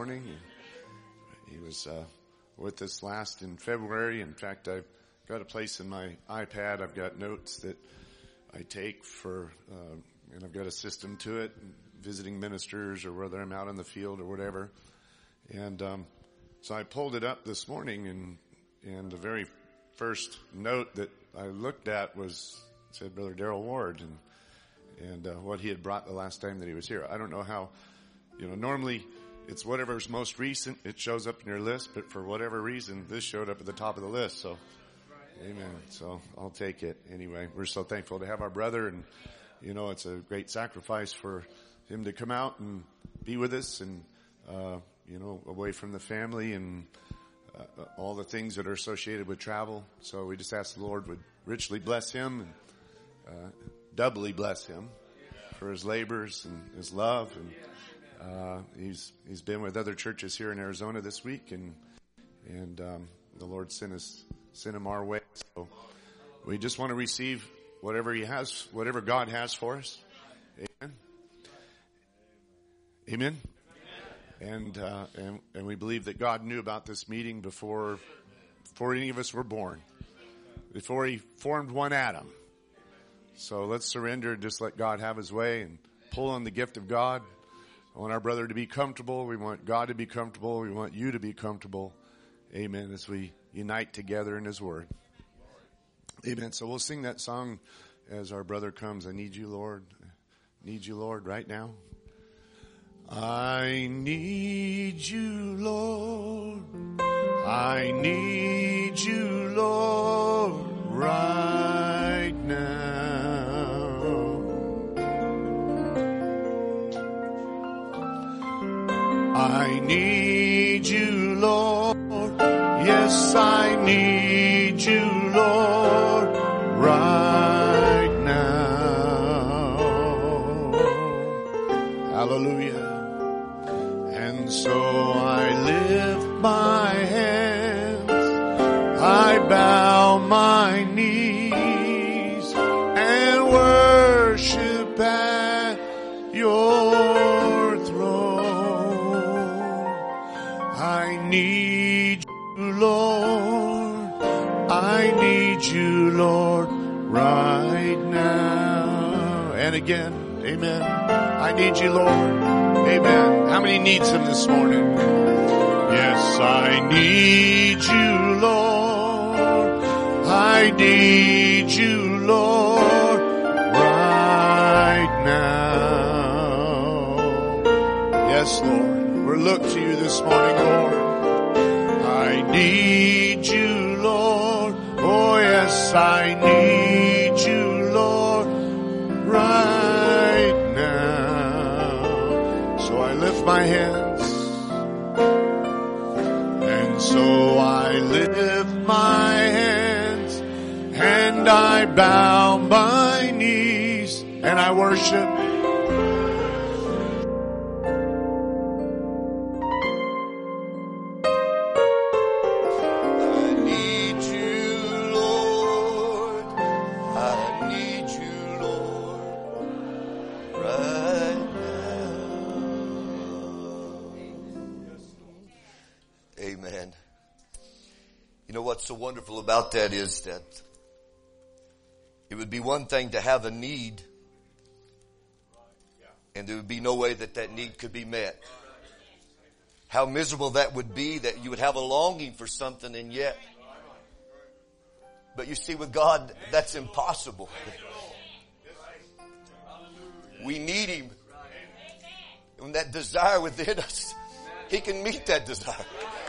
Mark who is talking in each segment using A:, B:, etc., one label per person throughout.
A: morning. He was with us last in February. In fact, I've got a place in my iPad. I've got notes that I take for, and I've got a system to it, visiting ministers or whether I'm out in the field or whatever. And so I pulled it up this morning, and the very first note that I looked at said Brother Darrell Ward and what he had brought the last time that he was here. I don't know how, normally it's whatever's most recent, it shows up in your list, but for whatever reason, this showed up at the top of the list. So, amen. So I'll take it anyway. We're so thankful to have our brother, and it's a great sacrifice for him to come out and be with us, and away from the family and all the things that are associated with travel. So we just ask the Lord would richly bless him and doubly bless him for his labors and his love. And he's been with other churches here in Arizona this week, and the Lord sent him our way. So we just want to receive whatever he has, whatever God has for us. Amen. Amen. And we believe that God knew about this meeting before any of us were born, before he formed one atom. So let's surrender and just let God have his way and pull on the gift of God. I want our brother to be comfortable. We want God to be comfortable. We want you to be comfortable. Amen. As we unite together in his word. Amen. So we'll sing that song as our brother comes. I need you, Lord. Need you, Lord, right now. I need you, Lord. I need you, Lord, right now. I need you, Lord. Yes, I need you, Lord, right now. Hallelujah. And so I lift my hands, I bow my knees and worship at your throne. I need you, Lord. I need you, Lord, right now. And again, amen. I need you, Lord. Amen. How many needs him this morning? Yes, I need you, Lord. I need you, Lord, right now. Yes, Lord. We're looking to you this morning, Lord. I need you, Lord. Oh, yes, I need you, Lord, right now. So I lift my hands, and so I lift my hands, and I bow my knees, and I worship.
B: What's so wonderful about that is that it would be one thing to have a need, and there would be no way that that need could be met. How miserable that would be, that you would have a longing for something and yet. But you see, with God, that's impossible. We need him. And that desire within us, he can meet that desire.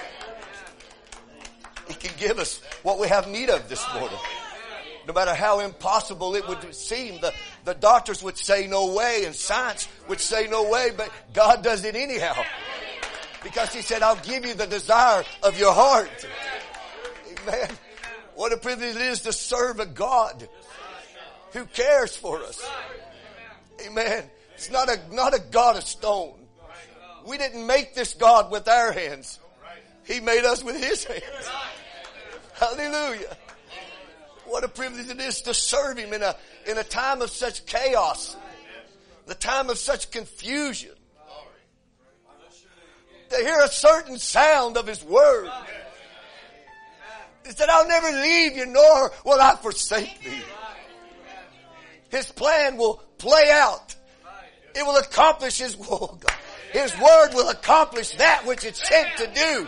B: He can give us what we have need of this morning. No matter how impossible it would seem, the doctors would say no way, and science would say no way, but God does it anyhow. Because he said, I'll give you the desire of your heart. Amen. What a privilege it is to serve a God who cares for us. Amen. It's not a God of stone. We didn't make this God with our hands. He made us with his hands. Hallelujah. What a privilege it is to serve him in a time of such chaos, the time of such confusion. to hear a certain sound of His Word. He said, I'll never leave you, nor will I forsake thee. His plan will play out. It will accomplish His will. His Word will accomplish that which it's sent to do.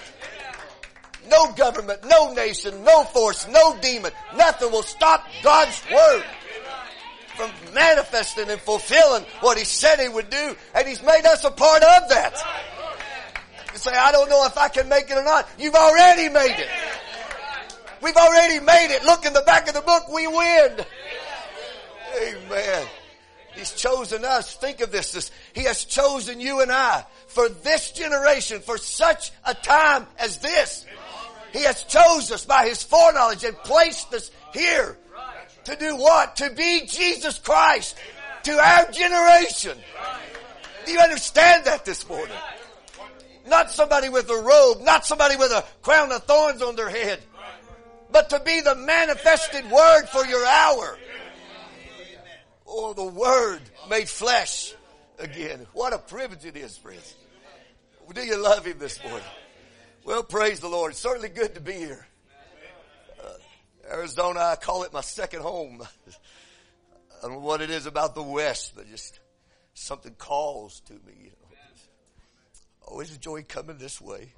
B: No government, no nation, no force, no demon, nothing will stop God's Word from manifesting and fulfilling what He said He would do. And He's made us a part of that. You say, I don't know if I can make it or not. You've already made it. We've already made it. Look in the back of the book, we win. Amen. He's chosen us. Think of this. He has chosen you and I for this generation, for such a time as this. He has chosen us by His foreknowledge and placed us here to do what? To be Jesus Christ to our generation. Do you understand that this morning? Not somebody with a robe, not somebody with a crown of thorns on their head, but to be the manifested Word for your hour. Oh, the Word made flesh again. What a privilege it is, friends. Do you love Him this morning? Well, praise the Lord. It's certainly good to be here. Arizona, I call it my second home. I don't know what it is about the West, but just something calls to me. You know. I always enjoy coming this way.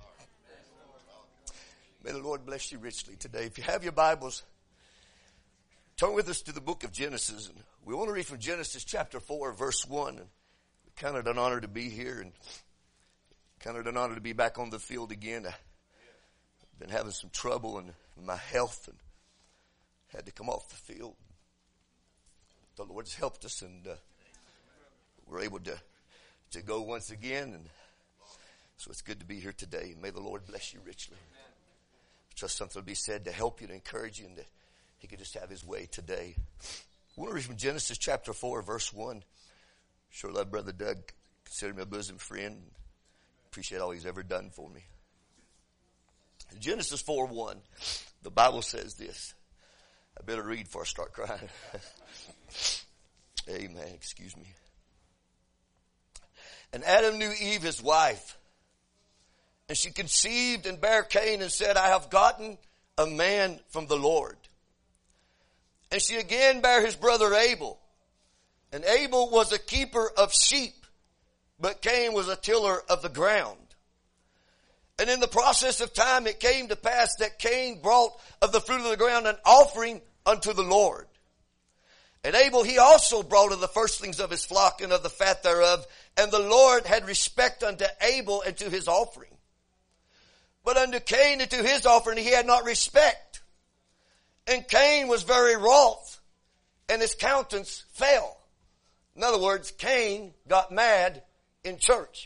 B: May the Lord bless you richly today. If you have your Bibles, turn with us to the book of Genesis. And we want to read from Genesis chapter 4, verse 1. And we counted an honor to be here and counted an honor to be back on the field again. I've been having some trouble in my health and had to come off the field. The Lord's helped us, and we're able to go once again. And so it's good to be here today. And may the Lord bless you richly. Trust something will be said to help you, to encourage you, and that He could just have His way today. I want to read from Genesis chapter 4, verse 1. Sure love Brother Doug. Consider me a bosom friend. Appreciate all he's ever done for me. Genesis 4:1, the Bible says this. I better read before I start crying. Amen. Excuse me. And Adam knew Eve, his wife, and she conceived and bare Cain and said, I have gotten a man from the Lord. And she again bare his brother Abel. And Abel was a keeper of sheep, but Cain was a tiller of the ground. And in the process of time it came to pass that Cain brought of the fruit of the ground an offering unto the Lord. And Abel he also brought of the firstlings of his flock and of the fat thereof. And the Lord had respect unto Abel and to his offering. But unto Cain and to his offering he had not respect. And Cain was very wroth, and his countenance fell. In other words, Cain got mad in church.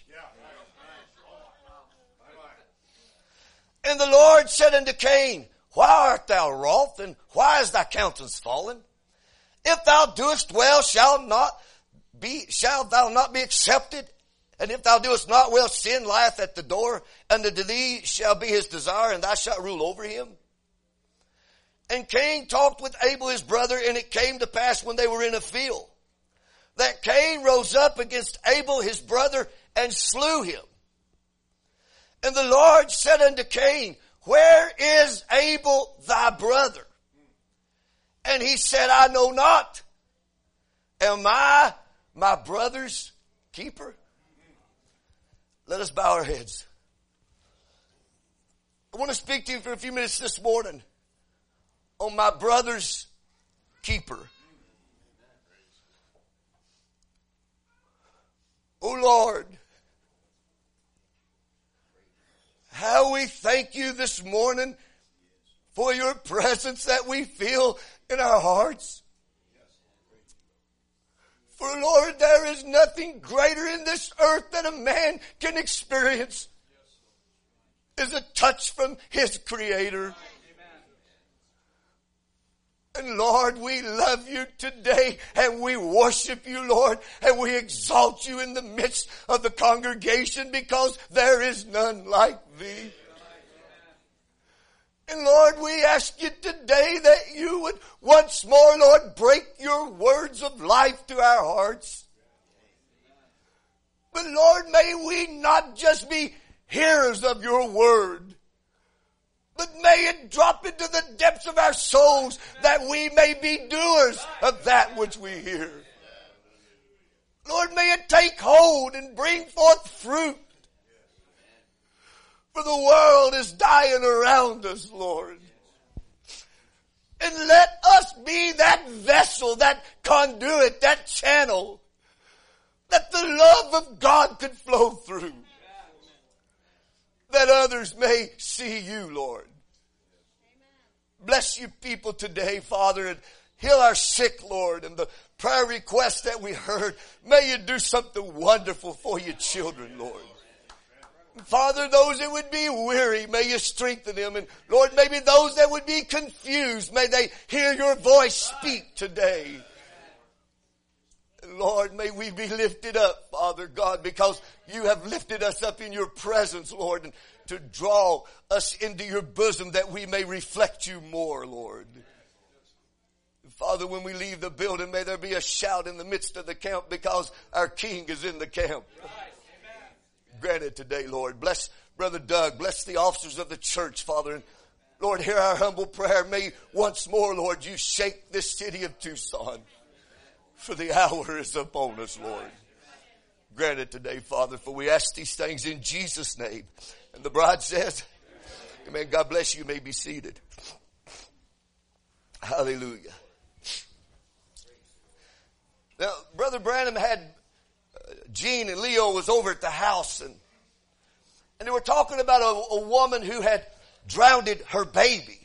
B: And the Lord said unto Cain, why art thou wroth, and why is thy countenance fallen? If thou doest well, shalt thou not be accepted? And if thou doest not well, sin lieth at the door, and unto thee shall be his desire, and thou shalt rule over him. And Cain talked with Abel his brother, and it came to pass when they were in a field, that Cain rose up against Abel his brother, and slew him. And the Lord said unto Cain, where is Abel thy brother? And he said, I know not. Am I my brother's keeper? Let us bow our heads. I want to speak to you for a few minutes this morning on my brother's keeper. Oh Lord, how we thank you this morning for your presence that we feel in our hearts. For Lord, there is nothing greater in this earth that a man can experience is a touch from his Creator. And Lord, we love you today, and we worship you, Lord, and we exalt you in the midst of the congregation, because there is none like thee. And Lord, we ask you today that you would once more, Lord, break your words of life to our hearts. But Lord, may we not just be hearers of your word, but may it drop into the depths of our souls that we may be doers of that which we hear. Lord, may it take hold and bring forth fruit. For the world is dying around us, Lord. And let us be that vessel, that conduit, that channel, that the love of God could flow through. That others may see you, Lord. Bless you people today, Father, and heal our sick, Lord, and the prayer requests that we heard. May you do something wonderful for your children, Lord. Father, those that would be weary, may you strengthen them. And Lord, maybe those that would be confused, may they hear your voice speak today. And Lord, may we be lifted up, Father God, because you have lifted us up in your presence, Lord, and to draw us into your bosom that we may reflect you more, Lord. Father, when we leave the building, may there be a shout in the midst of the camp because our King is in the camp. Granted today, Lord. Bless Brother Doug. Bless the officers of the church, Father. And Lord, hear our humble prayer. May once more, Lord, you shake this city of Tucson. For the hour is upon us, Lord. Granted today, Father, for we ask these things in Jesus' name. And the bride says, amen. God bless you. You may be seated. Hallelujah. Now, Brother Branham had Gene and Leo was over at the house, and they were talking about a woman who had drowned her baby.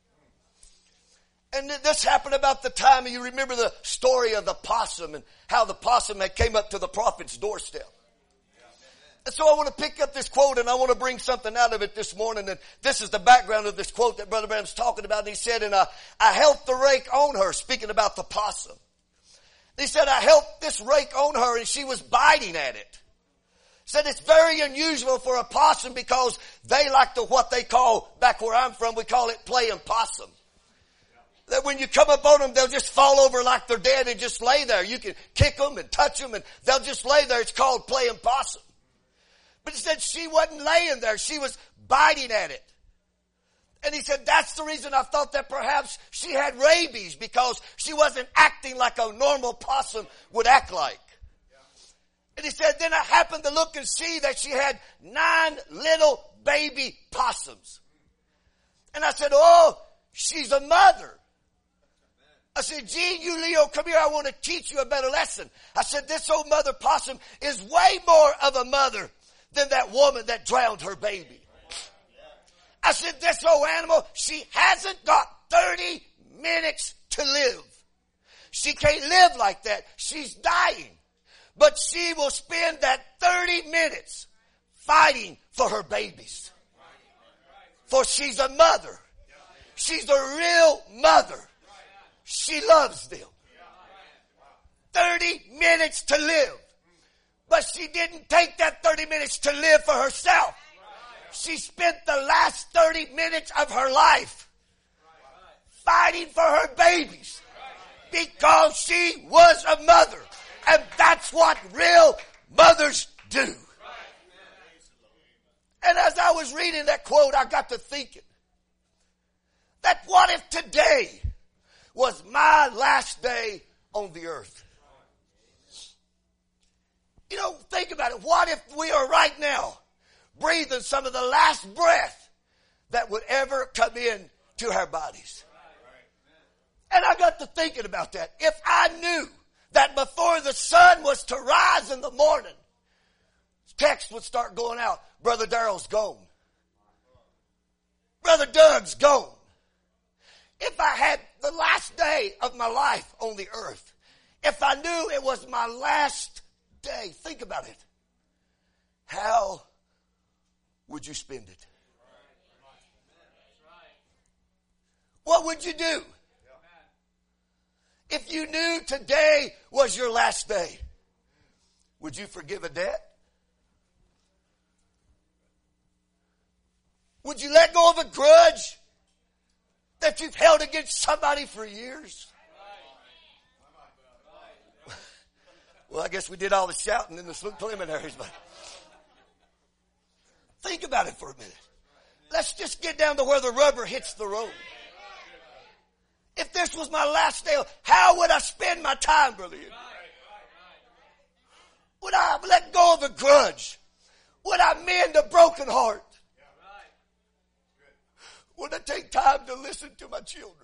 B: And this happened about the time, you remember the story of the possum and how the possum had came up to the prophet's doorstep. And so I want to pick up this quote and I want to bring something out of it this morning. And this is the background of this quote that Brother Branham's talking about. And he said, and I helped the rake on her, speaking about the possum. He said, I helped this rake on her and she was biting at it. Said it's very unusual for a possum because they like to what they call, back where I'm from, we call it playing possum. That when you come up on them, they'll just fall over like they're dead and just lay there. You can kick them and touch them and they'll just lay there. It's called playing possum. But he said she wasn't laying there. She was biting at it. And he said, that's the reason I thought that perhaps she had rabies, because she wasn't acting like a normal possum would act like. And he said, then I happened to look and see that she had 9 little baby possums. And I said, oh, she's a mother. I said, Gene, you Leo, come here. I want to teach you a better lesson. I said, this old mother possum is way more of a mother than that woman that drowned her baby. I said, this old animal, she hasn't got 30 minutes to live. She can't live like that. She's dying. But she will spend that 30 minutes fighting for her babies. For she's a mother. She's a real mother. She loves them. 30 minutes to live. But she didn't take that 30 minutes to live for herself. She spent the last 30 minutes of her life fighting for her babies because she was a mother. And that's what real mothers do. And as I was reading that quote, I got to thinking that what if today was my last day on the earth? You know, think about it. What if we are right now breathing some of the last breath that would ever come in to our bodies? And I got to thinking about that. If I knew that before the sun was to rise in the morning, text would start going out, Brother Darrell's gone. Brother Doug's gone. If I had the last day of my life on the earth, if I knew it was my last day, think about it. How would you spend it? What would you do? If you knew today was your last day, would you forgive a debt? Would you let go of a grudge that you've held against somebody for years? Well, I guess we did all the shouting in the preliminaries, but think about it for a minute. Let's just get down to where the rubber hits the road. If this was my last day, how would I spend my time, Brother Ian? Would I let go of a grudge? Would I mend a broken heart? Would I take time to listen to my children?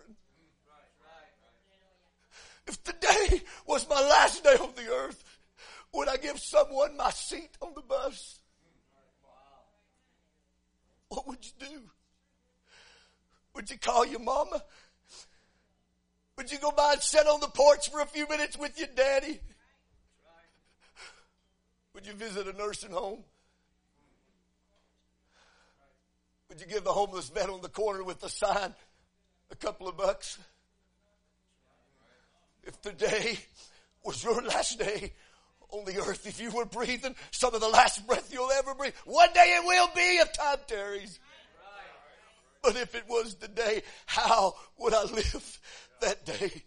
B: If today was my last day on the earth, would I give someone my seat on the bus? What would you do? Would you call your mama? Would you go by and sit on the porch for a few minutes with your daddy? Would you visit a nursing home? Would you give the homeless man on the corner with the sign a couple of bucks? If today was your last day on the earth, if you were breathing some of the last breath you'll ever breathe, one day it will be if time tarries. But if it was today, how would I live that day?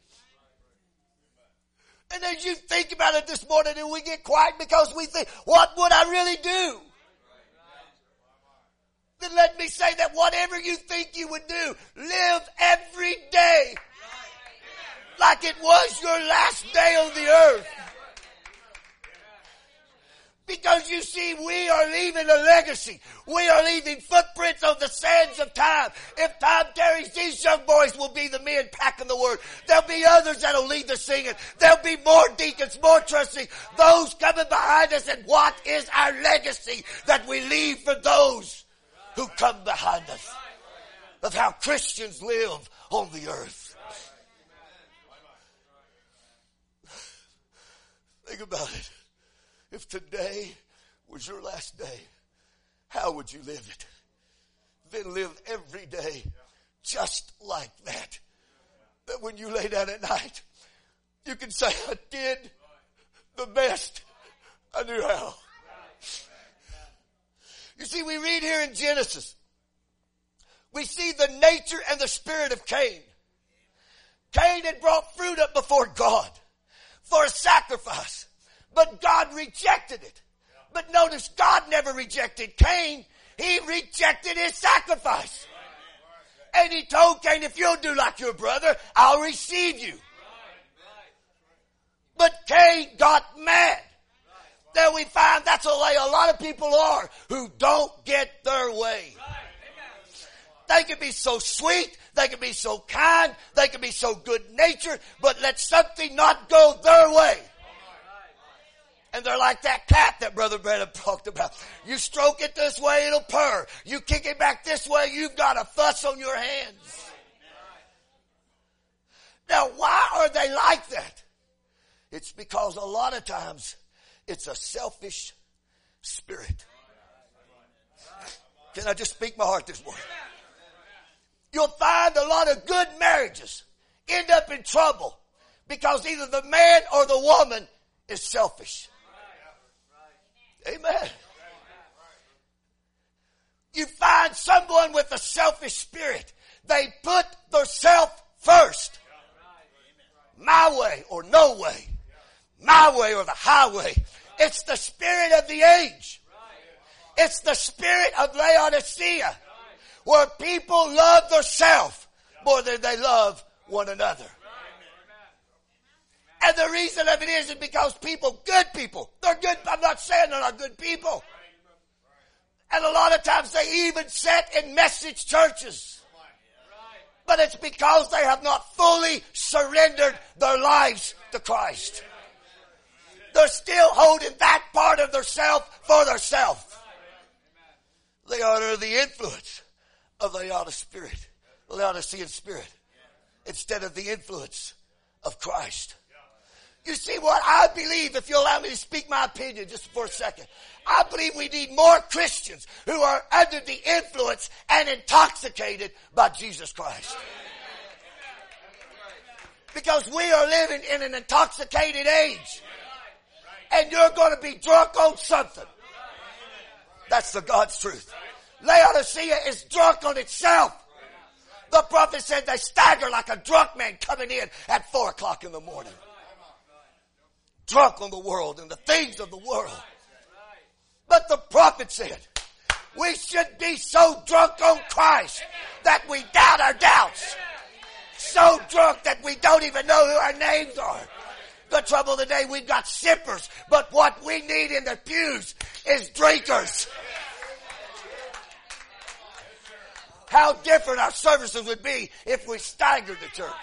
B: And as you think about it this morning, and we get quiet because we think, what would I really do? Then let me say that whatever you think you would do, live every day like it was your last day on the earth. Because you see, we are leaving a legacy. We are leaving footprints on the sands of time. If time tarries, these young boys will be the men packing the word. There'll be others that'll lead the singing. There'll be more deacons, more trustees, those coming behind us. And what is our legacy that we leave for those who come behind us? Of how Christians live on the earth. Think about it. If today was your last day, how would you live it? Then live every day just like that. That when you lay down at night, you can say, I did the best I knew how. You see, we read here in Genesis, we see the nature and the spirit of Cain. Cain had brought fruit up before God for a sacrifice. But God rejected it. But notice, God never rejected Cain. He rejected his sacrifice. And he told Cain, if you'll do like your brother, I'll receive you. But Cain got mad. There we find that's the way a lot of people are who don't get their way. They can be so sweet. They can be so kind. They can be so good-natured. But let something not go their way. And they're like that cat that Brother Branham talked about. You stroke it this way, it'll purr. You kick it back this way, you've got a fuss on your hands. Now, why are they like that? It's because a lot of times it's a selfish spirit. Can I just speak my heart this morning? You'll find a lot of good marriages end up in trouble because either the man or the woman is selfish. Amen. You find someone with a selfish spirit. They put themselves first. My way or no way. My way or the highway. It's the spirit of the age. It's the spirit of Laodicea, where people love themselves more than they love one another. And the reason of it is because people, good people, they're good. I'm not saying they're not good people. And a lot of times they even sit in message churches. But it's because they have not fully surrendered their lives to Christ. They're still holding that part of their self for their self. They are under the influence of the Laodicean spirit instead of the influence of Christ. You see what I believe, if you allow me to speak my opinion just for a second. I believe we need more Christians who are under the influence and intoxicated by Jesus Christ. Because we are living in an intoxicated age. And you're going to be drunk on something. That's the God's truth. Laodicea is drunk on itself. The prophet said they stagger like a drunk man coming in at 4 o'clock in the morning. drunk on the world and the things of the world. But the prophet said, we should be so drunk on Christ that we doubt our doubts. So drunk that we don't even know who our names are. The trouble today, we've got sippers, but what we need in the pews is drinkers. How different our services would be if we staggered the church.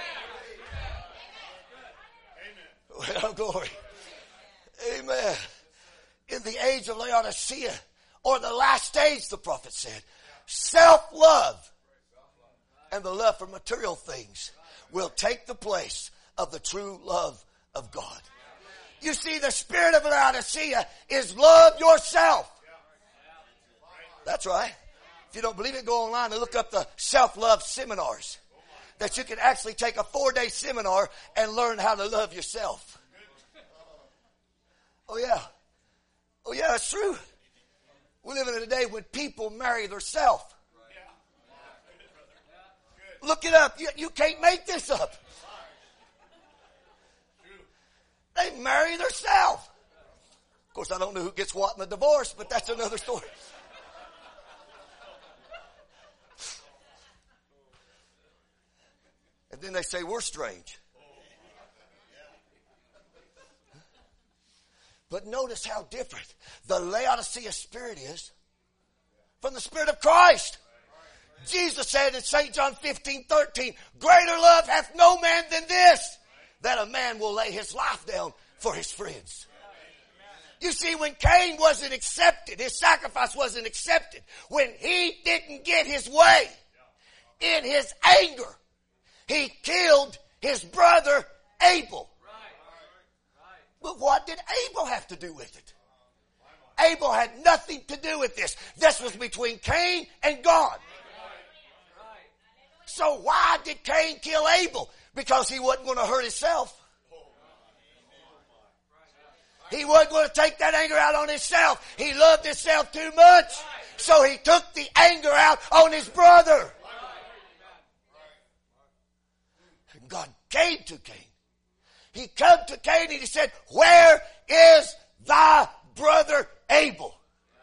B: Well, glory. Amen. In the age of Laodicea, or the last days, the prophet said, self-love and the love for material things will take the place of the true love of God. You see, the spirit of Laodicea is love yourself. That's right. If you don't believe it, go online and look up the self-love seminars. That you can actually take a 4-day seminar and learn how to love yourself. Oh yeah. Oh yeah, it's true. We live in a day when people marry themselves. Look it up. You can't make this up. They marry themselves. Of course, I don't know who gets what in the divorce, but that's another story. And then they say we're strange. But notice how different the Laodicea spirit is from the spirit of Christ. Jesus said in St. John 15:13, greater love hath no man than this, that a man will lay his life down for his friends. You see, when Cain wasn't accepted, his sacrifice wasn't accepted, when he didn't get his way, in his anger, he killed his brother Abel. But what did Abel have to do with it? Abel had nothing to do with this. This was between Cain and God. So why did Cain kill Abel? Because he wasn't going to hurt himself. He wasn't going to take that anger out on himself. He loved himself too much. So he took the anger out on his brother. And God came to Cain. He came to Cain and he said, where is thy brother Abel?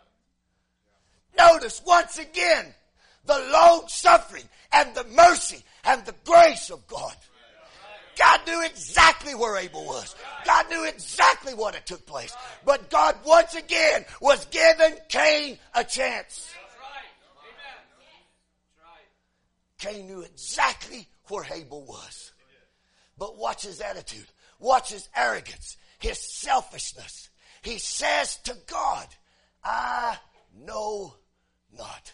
B: Notice once again the long suffering and the mercy and the grace of God. God knew exactly where Abel was. God knew exactly what had took place. But God once again was giving Cain a chance. Cain knew exactly where Abel was. But watch his attitude. Watch his arrogance, his selfishness. He says to God, I know not.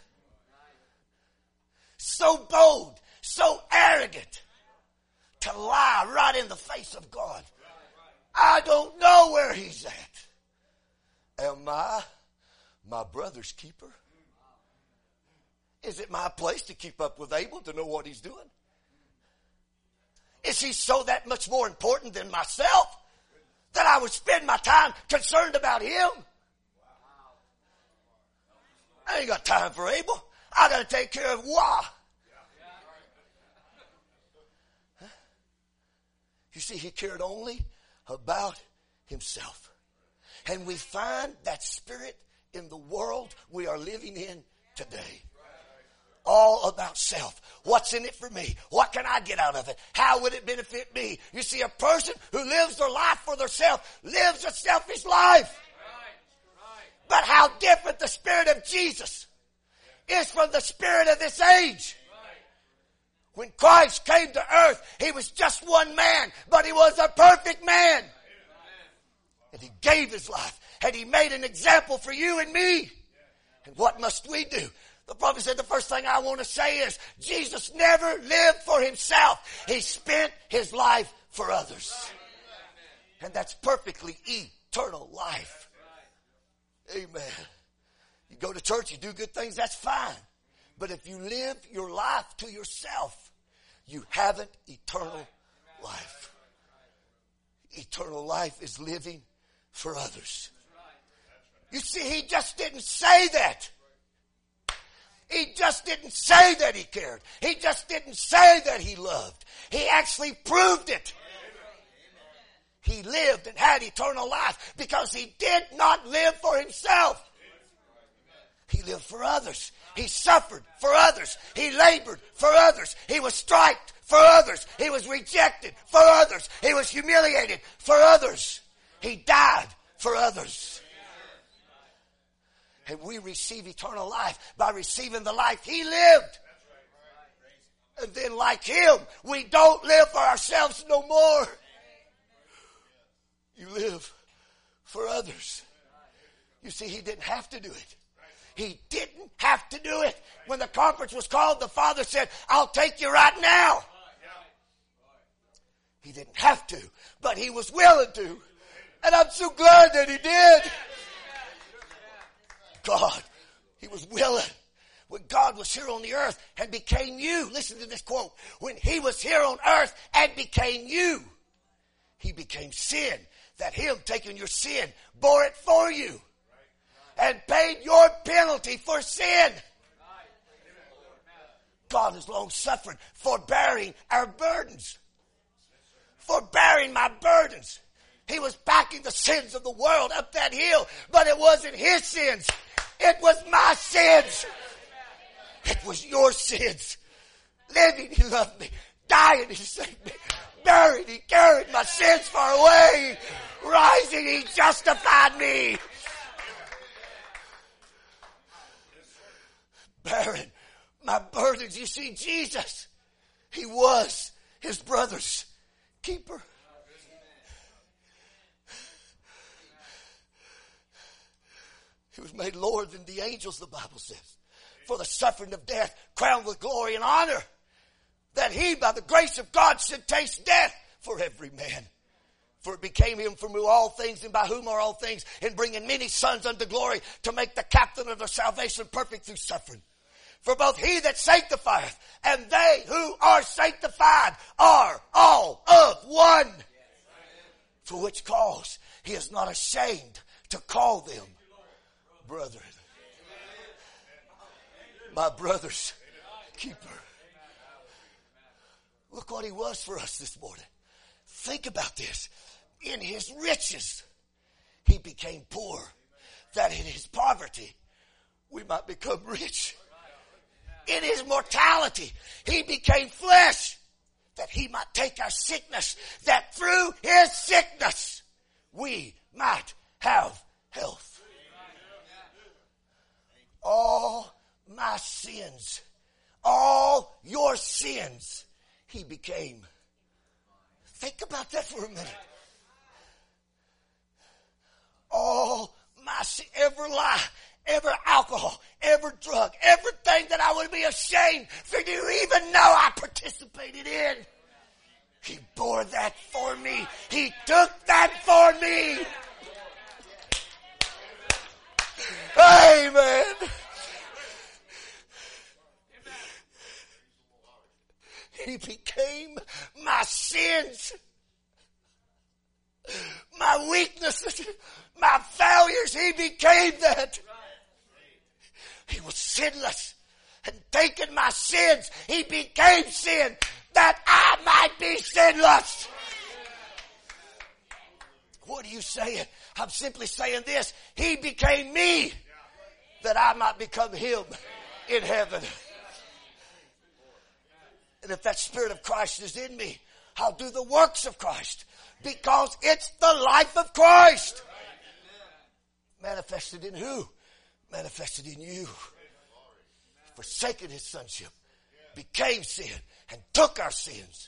B: So bold, so arrogant to lie right in the face of God. I don't know where he's at. Am I my brother's keeper? Is it my place to keep up with Abel, to know what he's doing? Is he so that much more important than myself that I would spend my time concerned about him? I ain't got time for Abel. I got to take care of Wah. You see, he cared only about himself. And we find that spirit in the world we are living in today. All about self. What's in it for me? What can I get out of it? How would it benefit me? You see, a person who lives their life for themselves lives a selfish life. But how different the spirit of Jesus is from the spirit of this age. When Christ came to earth, he was just one man, but he was a perfect man. And he gave his life, and he made an example for you and me. And what must we do? The prophet said the first thing I want to say is Jesus never lived for himself. He spent his life for others. And that's perfectly eternal life. Amen. You go to church, you do good things, that's fine. But if you live your life to yourself, you haven't eternal life. Eternal life is living for others. You see, he just didn't say that. He just didn't say that he cared. He just didn't say that he loved. He actually proved it. He lived and had eternal life because he did not live for himself. He lived for others. He suffered for others. He labored for others. He was striped for others. He was rejected for others. He was humiliated for others. He died for others. And we receive eternal life by receiving the life he lived. And then like him, we don't live for ourselves no more. You live for others. You see, he didn't have to do it. He didn't have to do it. When the conference was called, the Father said, I'll take you right now. He didn't have to, but he was willing to. And I'm so glad that he did. God, he was willing. When God was here on the earth and became you, listen to this quote, when he was here on earth and became you, he became sin, that him taking your sin bore it for you and paid your penalty for sin. God is long suffering, forbearing our burdens, forbearing my burdens. He was backing the sins of the world up that hill, but it wasn't his sins. It was my sins. It was your sins. Living, he loved me. Dying, he saved me. Buried, he carried my sins far away. Rising, he justified me. Bearing my burdens. You see, Jesus, he was his brother's keeper. He was made lower than the angels, the Bible says, for the suffering of death, crowned with glory and honor, that he, by the grace of God, should taste death for every man. For it became him from whom all things and by whom are all things, in bringing many sons unto glory, to make the captain of their salvation perfect through suffering. For both he that sanctifieth and they who are sanctified are all of one. For which cause he is not ashamed to call them brethren. My brother's keeper. Look what he was for us this morning. Think about this. In his riches, he became poor, that in his poverty, we might become rich. In his mortality, he became flesh, that he might take our sickness, that through his sickness, we might have health. All my sins, all your sins, he became. Think about that for a minute. All my sin, every lie, every alcohol, every drug, everything that I would be ashamed for you to even know I participated in. He bore that for me. He took that for me. Amen. He became my sins, my weaknesses, my failures. He became that. He was sinless and taking my sins. He became sin that I might be sinless. What are you saying? I'm simply saying this. He became me that I might become him in heaven. And if that Spirit of Christ is in me, I'll do the works of Christ because it's the life of Christ. Manifested in who? Manifested in you. Forsaken his sonship, became sin, and took our sins.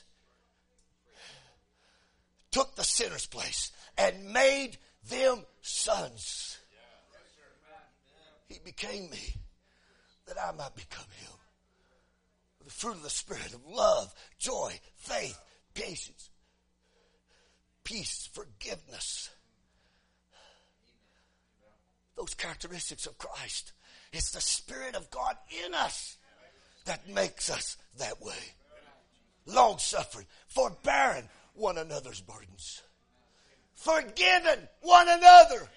B: Took the sinner's place and made them sons. He became me that I might become him. The fruit of the Spirit of love, joy, faith, patience, peace, forgiveness. Those characteristics of Christ. It's the Spirit of God in us that makes us that way. Long-suffering, forbearing one another's burdens. Forgiving one another.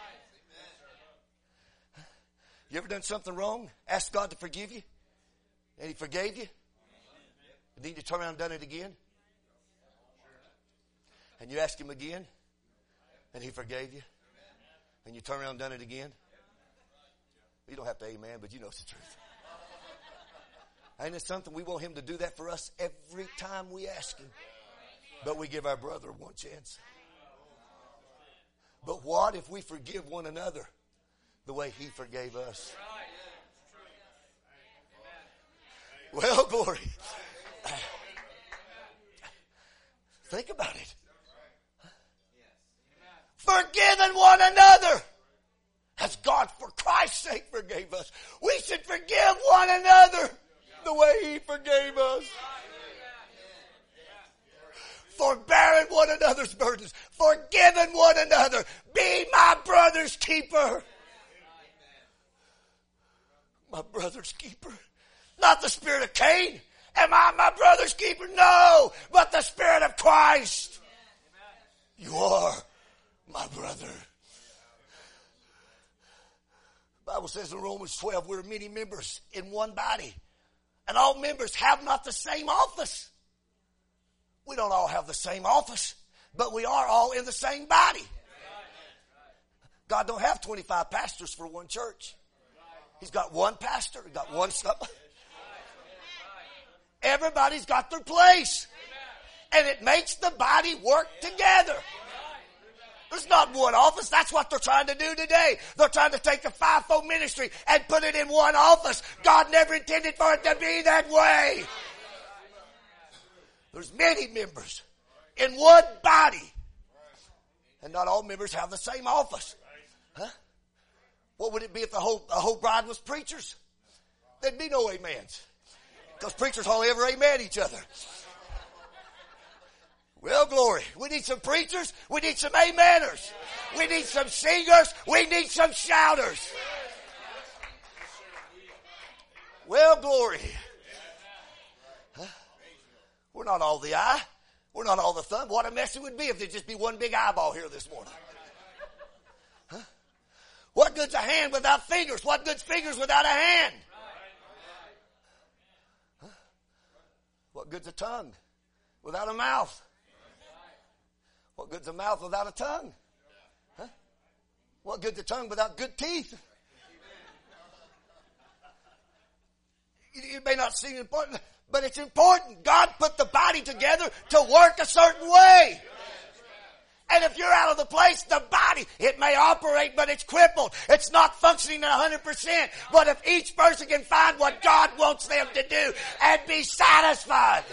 B: You ever done something wrong? Ask God to forgive you? And he forgave you? And then you turn around and done it again? and you ask him again, and he forgave you, and you turn around and done it again. You don't have to amen, but you know it's the truth. Ain't it something? We want him to do that for us every time we ask him. But we give our brother one chance. But what if we forgive one another the way he forgave us? Well, glory. Think about it. Forgiving one another as God for Christ's sake forgave us. We should forgive one another the way he forgave us. Forbearing one another's burdens. Forgiving one another. Be my brother's keeper. My brother's keeper. Not the spirit of Cain. Am I my brother's keeper? No, but the Spirit of Christ. You are my brother. The Bible says in Romans 12, we're many members in one body. And all members have not the same office. We don't all have the same office, but we are all in the same body. God don't have 25 pastors for one church. He's got one pastor. He's got one son. Everybody's got their place. And it makes the body work together. There's not one office. That's what they're trying to do today. They're trying to take the fivefold ministry and put it in one office. God never intended for it to be that way. There's many members in one body. And not all members have the same office. Huh? What would it be if the whole bride was preachers? There'd be no amens. Because preachers hardly ever amen each other. Well, glory. We need some preachers. We need some ameners. We need some singers. We need some shouters. Well, glory. Huh? We're not all the eye. We're not all the thumb. What a mess it would be if there'd just be one big eyeball here this morning. Huh? What good's a hand without fingers? What good's fingers without a hand? Huh? What good's a tongue without a mouth? What good's a mouth without a tongue? Huh? What good's a tongue without good teeth? It may not seem important, but it's important. God put the body together to work a certain way. And if you're out of the place, the body, it may operate, but it's crippled. It's not functioning at 100%. But if each person can find what God wants them to do and be satisfied.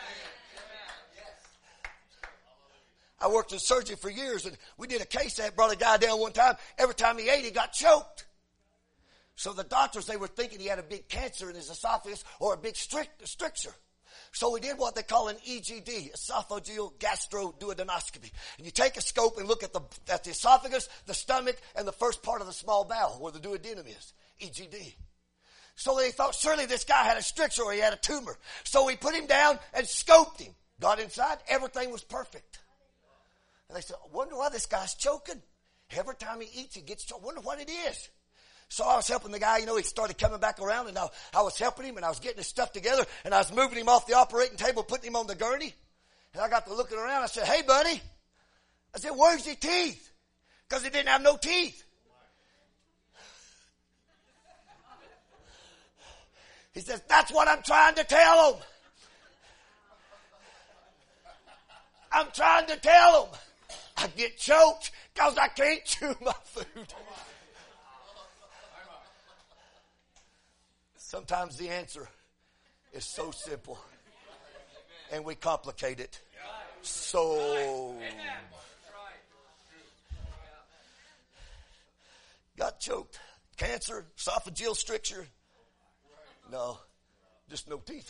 B: I worked in surgery for years, and we did a case that brought a guy down one time. Every time he ate, he got choked. So the doctors, they were thinking he had a big cancer in his esophagus or a big stricture. So we did what they call an EGD, esophageal gastroduodenoscopy. And you take a scope and look at the esophagus, the stomach, and the first part of the small bowel where the duodenum is. EGD. So they thought surely this guy had a stricture or he had a tumor. So we put him down and scoped him. Got inside, everything was perfect. And they said, I wonder why this guy's choking. Every time he eats, he gets choked. I wonder what it is. So I was helping the guy, he started coming back around, and I was helping him, and I was getting his stuff together, and I was moving him off the operating table, putting him on the gurney. And I got to looking around. I said, hey, buddy. I said, where's your teeth? Because he didn't have no teeth. He says, that's what I'm trying to tell him. I'm trying to tell him. I get choked because I can't chew my food. Sometimes the answer is so simple, and we complicate it so. Got choked. Cancer, esophageal stricture. No, just no teeth.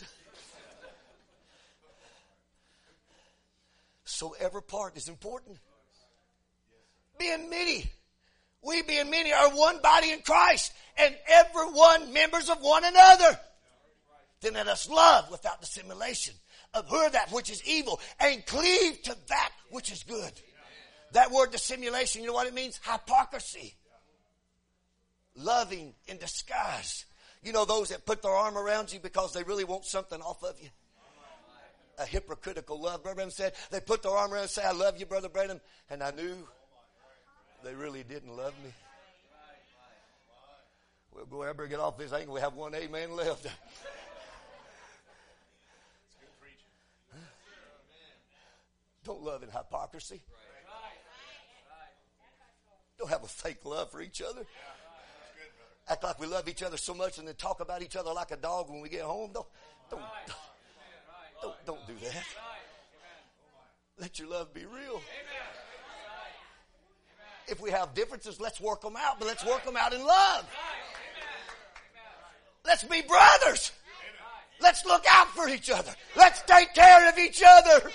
B: So every part is important. Being many. We being many are one body in Christ, and everyone members of one another. Then let us love without dissimulation. Abhor that which is evil, and cleave to that which is good. That word dissimulation, you know what it means? Hypocrisy. Loving in disguise. You know those that put their arm around you because they really want something off of you? A hypocritical love. Brother Branham said, they put their arm around and say, I love you, Brother Branham. And I knew they really didn't love me. Well, go ahead and get off this angle. We have one amen left. Don't love in hypocrisy. Don't have a fake love for each other. Act like we love each other so much and then talk about each other like a dog when we get home. Don't do that. Let your love be real. If we have differences, let's work them out, but let's work them out in love. Let's be brothers. Let's look out for each other. Let's take care of each other.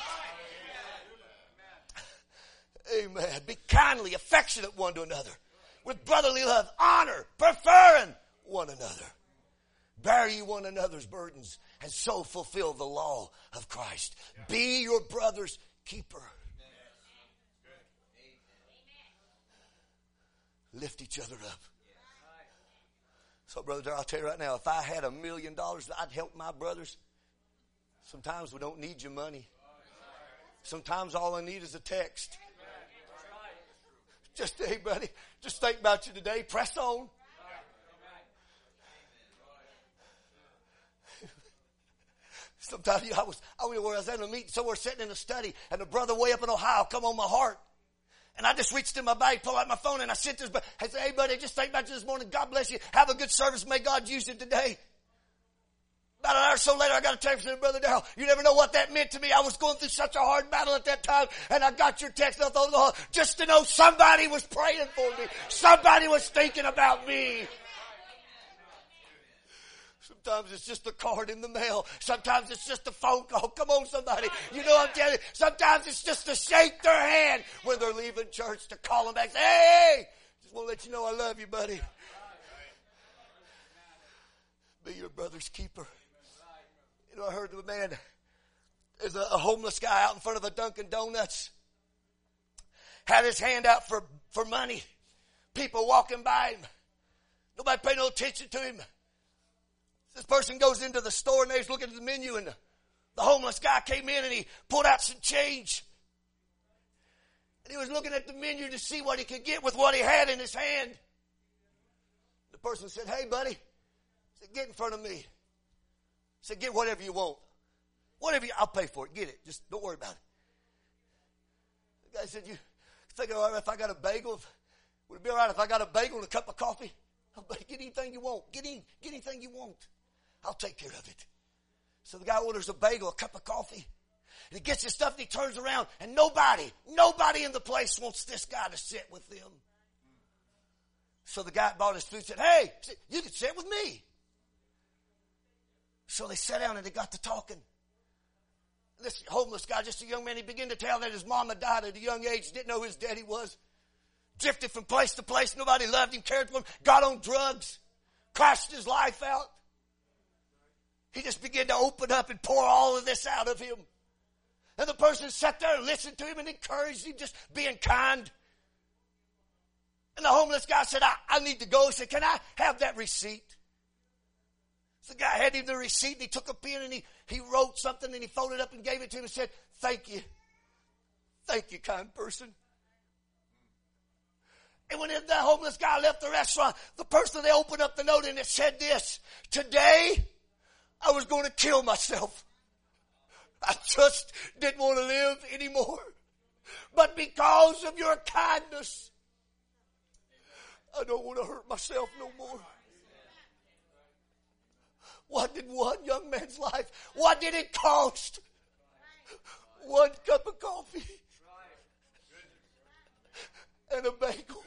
B: Amen. Be kindly affectionate one to another with brotherly love, honor, preferring one another. Bear ye one another's burdens and so fulfill the law of Christ. Be your brother's keeper. Lift each other up. So, Brother, I'll tell you right now, if I had $1 million, I'd help my brothers. Sometimes we don't need your money. Sometimes all I need is a text. Just, hey, buddy, just think about you today. Press on. Sometimes I was at a meeting somewhere sitting in a study, and a brother way up in Ohio come on my heart. And I just reached in my bag, pulled out my phone, and I sent this. I said, hey, buddy, just think about you this morning. God bless you. Have a good service. May God use you today. About an hour or so later, I got a text from Brother Darrell. You never know what that meant to me. I was going through such a hard battle at that time, and I got your text. And I thought, oh, just to know somebody was praying for me. Somebody was thinking about me. Sometimes it's just a card in the mail. Sometimes it's just a phone call. Come on, somebody. You know I'm telling you. Sometimes it's just to shake their hand when they're leaving church, to call them back. Say, hey, just want to let you know I love you, buddy. Be your brother's keeper. You know, I heard of a man, there's a homeless guy out in front of a Dunkin' Donuts. Had his hand out for money. People walking by him. Nobody paid no attention to him. This person goes into the store and they're looking at the menu, and the homeless guy came in and he pulled out some change. And he was looking at the menu to see what he could get with what he had in his hand. The person said, hey, buddy, said, get in front of me. He said, get whatever you want. I'll pay for it. Get it. Just don't worry about it. The guy said, you think all right if I got a bagel? Would it be all right if I got a bagel and a cup of coffee? Oh, buddy, get anything you want. Get anything you want. I'll take care of it. So the guy orders a bagel, a cup of coffee. And he gets his stuff and he turns around, and nobody in the place wants this guy to sit with them. So the guy bought his food said, hey, you can sit with me. So they sat down and they got to talking. This homeless guy, just a young man, he began to tell that his mama died at a young age, didn't know who his daddy was. Drifted from place to place, nobody loved him, cared for him, got on drugs, crashed his life out. He just began to open up and pour all of this out of him. And the person sat there and listened to him and encouraged him, just being kind. And the homeless guy said, I need to go. He said, can I have that receipt? So the guy had him the receipt, and he took a pen and he wrote something and he folded up and gave it to him and said, thank you. Thank you, kind person. And when the homeless guy left the restaurant, the person, they opened up the note and it said this: today, I was going to kill myself. I just didn't want to live anymore. But because of your kindness, I don't want to hurt myself no more. What did one young man's life, what did it cost? One cup of coffee and a bagel.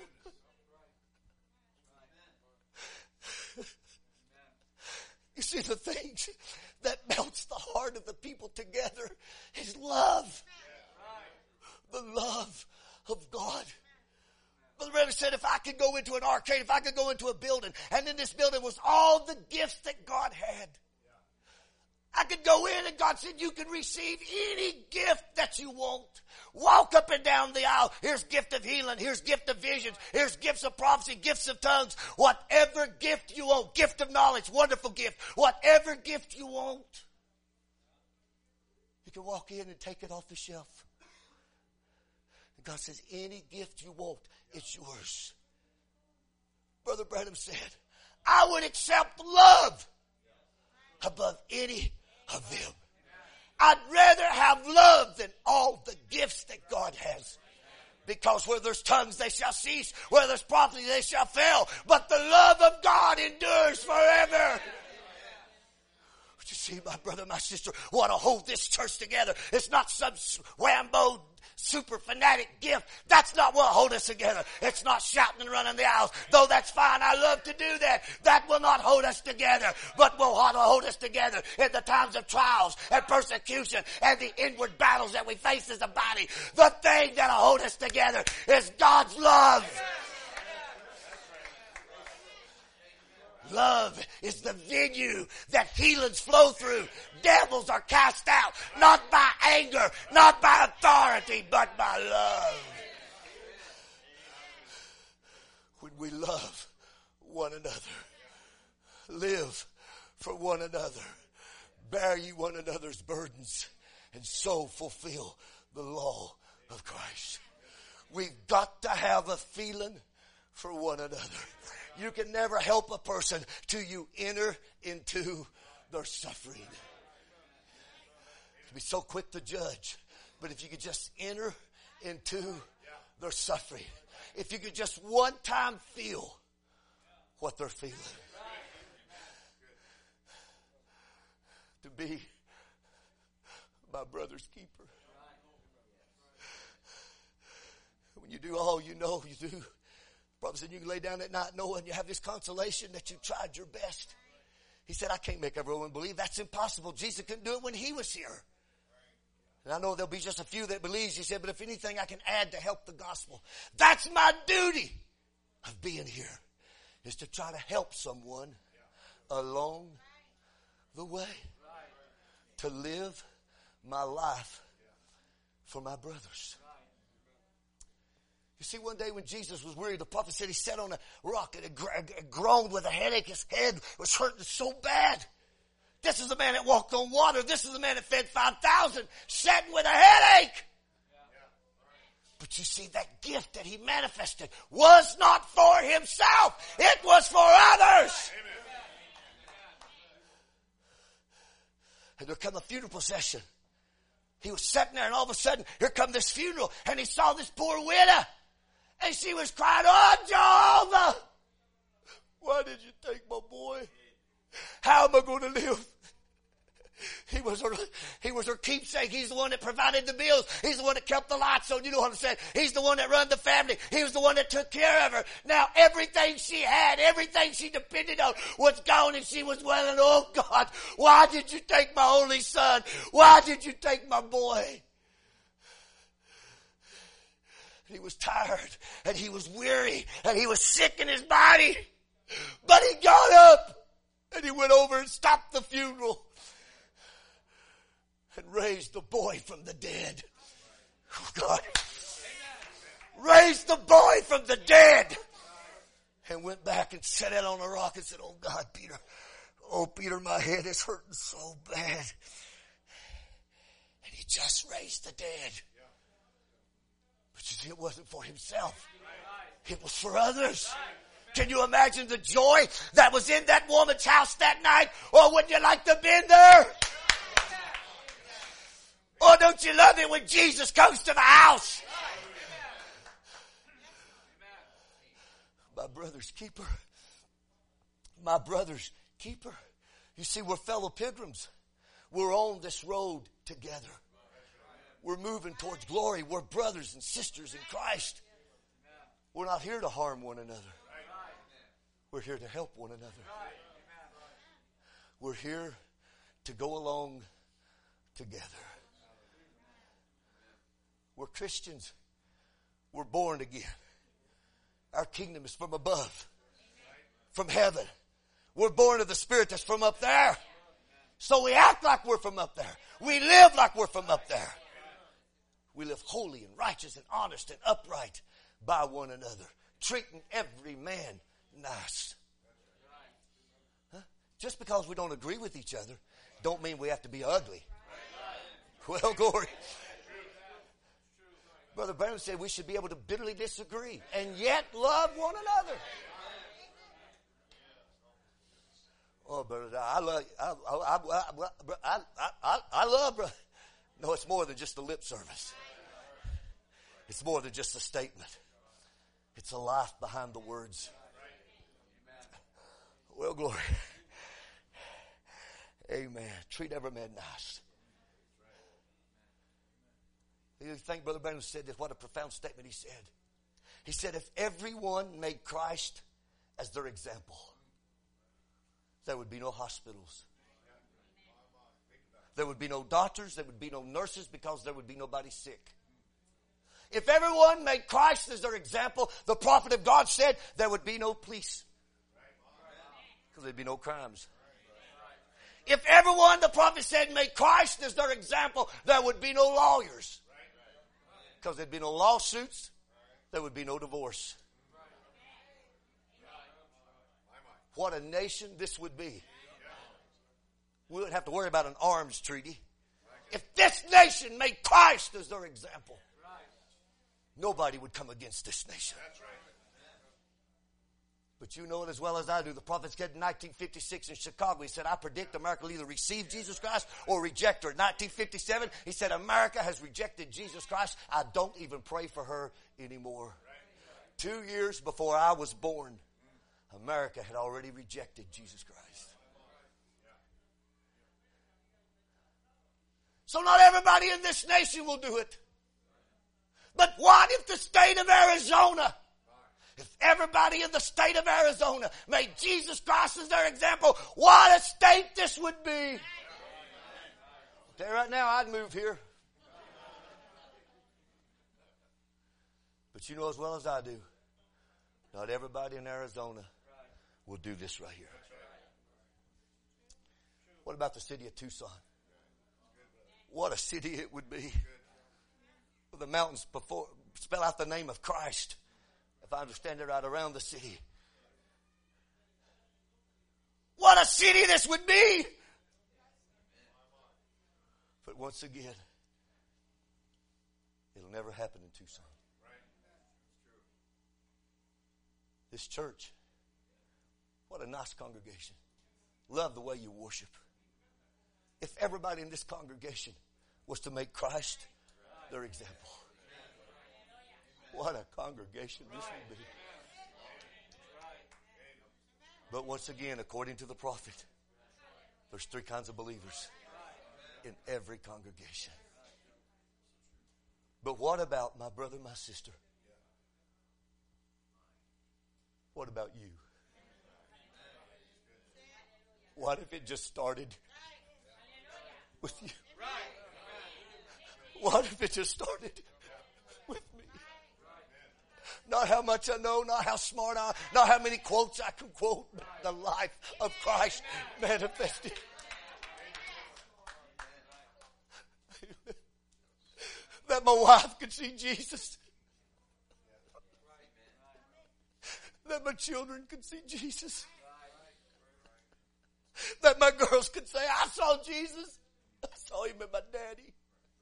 B: You see, the things that melts the heart of the people together is love. The love of God. Brother Branham said, if I could go into an arcade, if I could go into a building, and in this building was all the gifts that God had. I could go in and God said, you can receive any gift that you want. Walk up and down the aisle. Here's gift of healing. Here's gift of visions. Here's gifts of prophecy, gifts of tongues. Whatever gift you want. Gift of knowledge, wonderful gift. Whatever gift you want. You can walk in and take it off the shelf. And God says, any gift you want, it's yours. Brother Branham said, I would accept love above any of them. I'd rather have love than all the gifts that God has. Because where there's tongues, they shall cease. Where there's prophecy, they shall fail. But the love of God endures forever. But you see, my brother, my sister, want to hold this church together. It's not some whambo, super fanatic gift. That's not what hold us together. It's not shouting and running the aisles. Though that's fine, I love to do that. That will not hold us together. But will hold us together in the times of trials and persecution and the inward battles that we face as a body. The thing that'll hold us together is God's love. Love is the venue that healings flow through. Devils are cast out, not by anger, not by authority, but by love. When we love one another, live for one another, bear ye one another's burdens, and so fulfill the law of Christ. We've got to have a feeling for one another. You can never help a person till you enter into their suffering. You can be so quick to judge, but if you could just enter into their suffering, if you could just one time feel what they're feeling, to be my brother's keeper. When you do all you know you do, Brother said, you can lay down at night knowing you have this consolation that you tried your best. He said, I can't make everyone believe. That's impossible. Jesus couldn't do it when he was here. And I know there'll be just a few that believes. He said, but if anything I can add to help the gospel. That's my duty of being here, is to try to help someone along the way. To live my life for my brothers. You see, one day when Jesus was weary, the prophet said he sat on a rock and groaned with a headache. His head was hurting so bad. This is the man that walked on water. This is the man that fed 5,000, sitting with a headache. But you see, that gift that he manifested was not for himself. It was for others. And there come a funeral procession. He was sitting there, and all of a sudden, here come this funeral, and he saw this poor widow. And she was crying, oh, Jehovah, why did you take my boy? How am I going to live? He was her keepsake. He's the one that provided the bills. He's the one that kept the lights on. You know what I'm saying? He's the one that run the family. He was the one that took care of her. Now, everything she had, everything she depended on was gone, and she was wailing, oh, God, why did you take my only son? Why did you take my boy? He was tired, and he was weary, and he was sick in his body. But he got up, and he went over and stopped the funeral and raised the boy from the dead. Oh, God. Raised the boy from the dead. And went back and sat down on a rock and said, oh, God, Peter. Oh, Peter, my head is hurting so bad. And he just raised the dead. But you see, it wasn't for himself. It was for others. Can you imagine the joy that was in that woman's house that night? Or would you like to have been there? Or don't you love it when Jesus comes to the house? My brother's keeper. My brother's keeper. You see, we're fellow pilgrims. We're on this road together. We're moving towards glory. We're brothers and sisters in Christ. We're not here to harm one another. We're here to help one another. We're here to go along together. We're Christians. We're born again. Our kingdom is from above, from heaven. We're born of the Spirit that's from up there. So we act like we're from up there. We live like we're from up there. We live holy and righteous and honest and upright by one another, treating every man nice. Huh? Just because we don't agree with each other don't mean we have to be ugly. Well, glory. Brother Branham said we should be able to bitterly disagree and yet love one another. Oh, brother, I love, brother. No, it's more than just a lip service. It's more than just a statement. It's a life behind the words. Well, glory. Amen. Treat every man nice. You think Brother Branham said this? What a profound statement he said. He said, if everyone made Christ as their example, there would be no hospitals. There would be no doctors. There would be no nurses because there would be nobody sick. If everyone made Christ as their example, the prophet of God said there would be no police. Because there'd be no crimes. If everyone, the prophet said, made Christ as their example, there would be no lawyers. Because there'd be no lawsuits. There would be no divorce. What a nation this would be. We wouldn't have to worry about an arms treaty. If this nation made Christ as their example, nobody would come against this nation. But you know it as well as I do. The prophet said in 1956 in Chicago, he said, I predict America will either receive Jesus Christ or reject her. In 1957, he said, America has rejected Jesus Christ. I don't even pray for her anymore. 2 years before I was born, America had already rejected Jesus Christ. So not everybody in this nation will do it. But what if the state of Arizona, if everybody in the state of Arizona made Jesus Christ as their example, what a state this would be. I'll tell you right now, I'd move here. But you know as well as I do, not everybody in Arizona will do this right here. What about the city of Tucson? What a city it would be. The mountains before spell out the name of Christ. If I understand it right, around the city. What a city this would be. But once again, it'll never happen in Tucson. This church, what a nice congregation. Love the way you worship. If everybody in this congregation was to make Christ their example, what a congregation this would be. But once again, according to the prophet, there's 3 kinds of believers in every congregation. But what about my brother, my sister? What about you? What if it just started with you? What if it just started with me? Not how much I know, not how smart I am, not how many quotes I can quote, but the life of Christ manifested. That my wife could see Jesus. That my children could see Jesus. That my girls could say, I saw Jesus. I saw him in my daddy.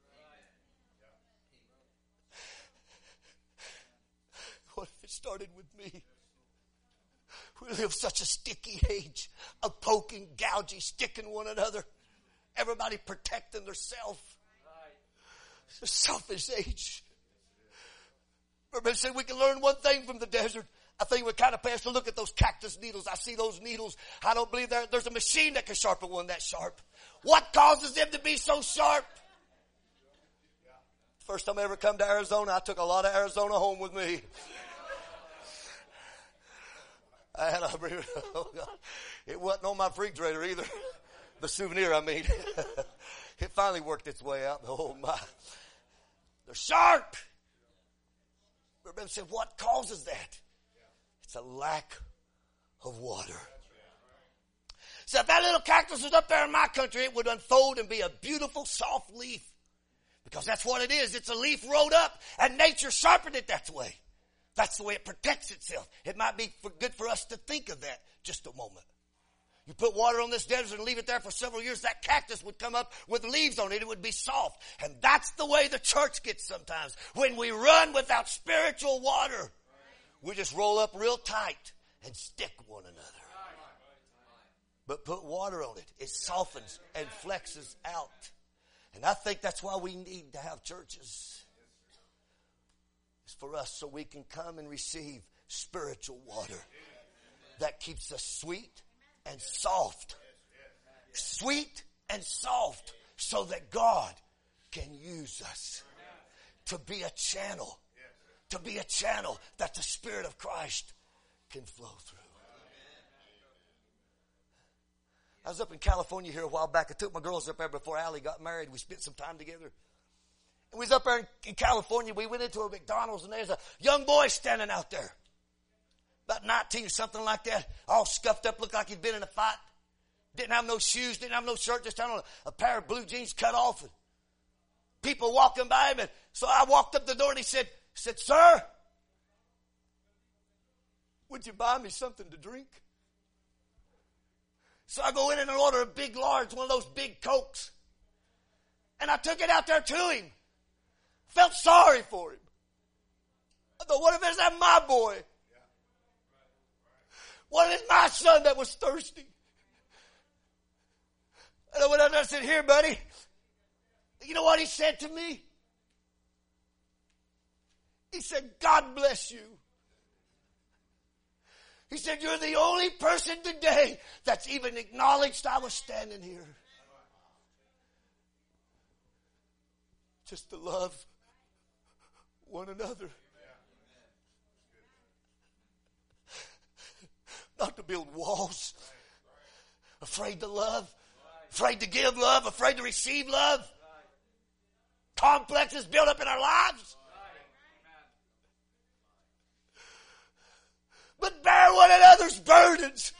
B: What if it started with me? We live such a sticky age of poking, gouging, sticking one another. Everybody protecting themselves. It's a selfish age. Everybody said we can learn one thing from the desert. I think we kind of pass to look at those cactus needles. I see those needles. I don't believe there's a machine that can sharpen one that sharp. What causes them to be so sharp? First time I ever come to Arizona, I took a lot of Arizona home with me. It wasn't on my refrigerator either. The souvenir, I mean. It finally worked its way out. Oh my. They're sharp. Everybody said, what causes that? It's a lack of water. So if that little cactus was up there in my country, it would unfold and be a beautiful soft leaf. Because that's what it is. It's a leaf rolled up, and nature sharpened it that way. That's the way it protects itself. It might be good for us to think of that just a moment. You put water on this desert and leave it there for several years, that cactus would come up with leaves on it. It would be soft. And that's the way the church gets sometimes. When we run without spiritual water, we just roll up real tight and stick one another. But put water on it. It softens and flexes out. And I think that's why we need to have churches. It's for us so we can come and receive spiritual water that keeps us sweet and soft. Sweet and soft so that God can use us to be a channel. To be a channel that the Spirit of Christ can flow through. I was up in California here a while back. I took my girls up there before Allie got married. We spent some time together. And we was up there in California. We went into a McDonald's and there's a young boy standing out there. About 19 or something like that. All scuffed up, looked like he'd been in a fight. Didn't have no shoes, didn't have no shirt, just had on a pair of blue jeans cut off. And people walking by him. And so I walked up the door and he said, "Sir, would you buy me something to drink?" So I go in and order a big large, one of those big Cokes. And I took it out there to him. Felt sorry for him. I thought, what if it's that my boy? What if it's my son that was thirsty? And I went out there and said, "Here, buddy." You know what he said to me? He said, "God bless you." He said, "You're the only person today that's even acknowledged I was standing here." Just to love one another. Not to build walls. Afraid to love. Afraid to give love. Afraid to receive love. Complexes built up in our lives. But bear one another's burdens.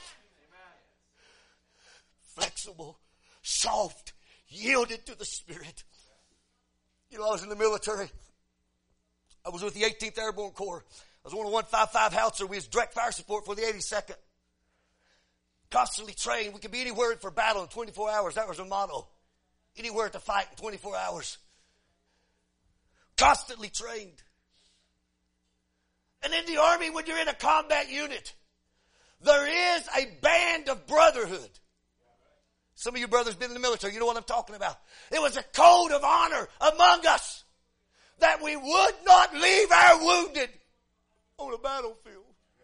B: Flexible, soft, yielded to the Spirit. You know, I was in the military. I was with the 18th Airborne Corps. I was on a 155 Howitzer. We was direct fire support for the 82nd. Constantly trained. We could be anywhere for battle in 24 hours. That was our motto. Anywhere to fight in 24 hours. Constantly trained. And in the Army, when you're in a combat unit, there is a band of brotherhood. Some of you brothers been in the military. You know what I'm talking about. It was a code of honor among us that we would not leave our wounded on a battlefield.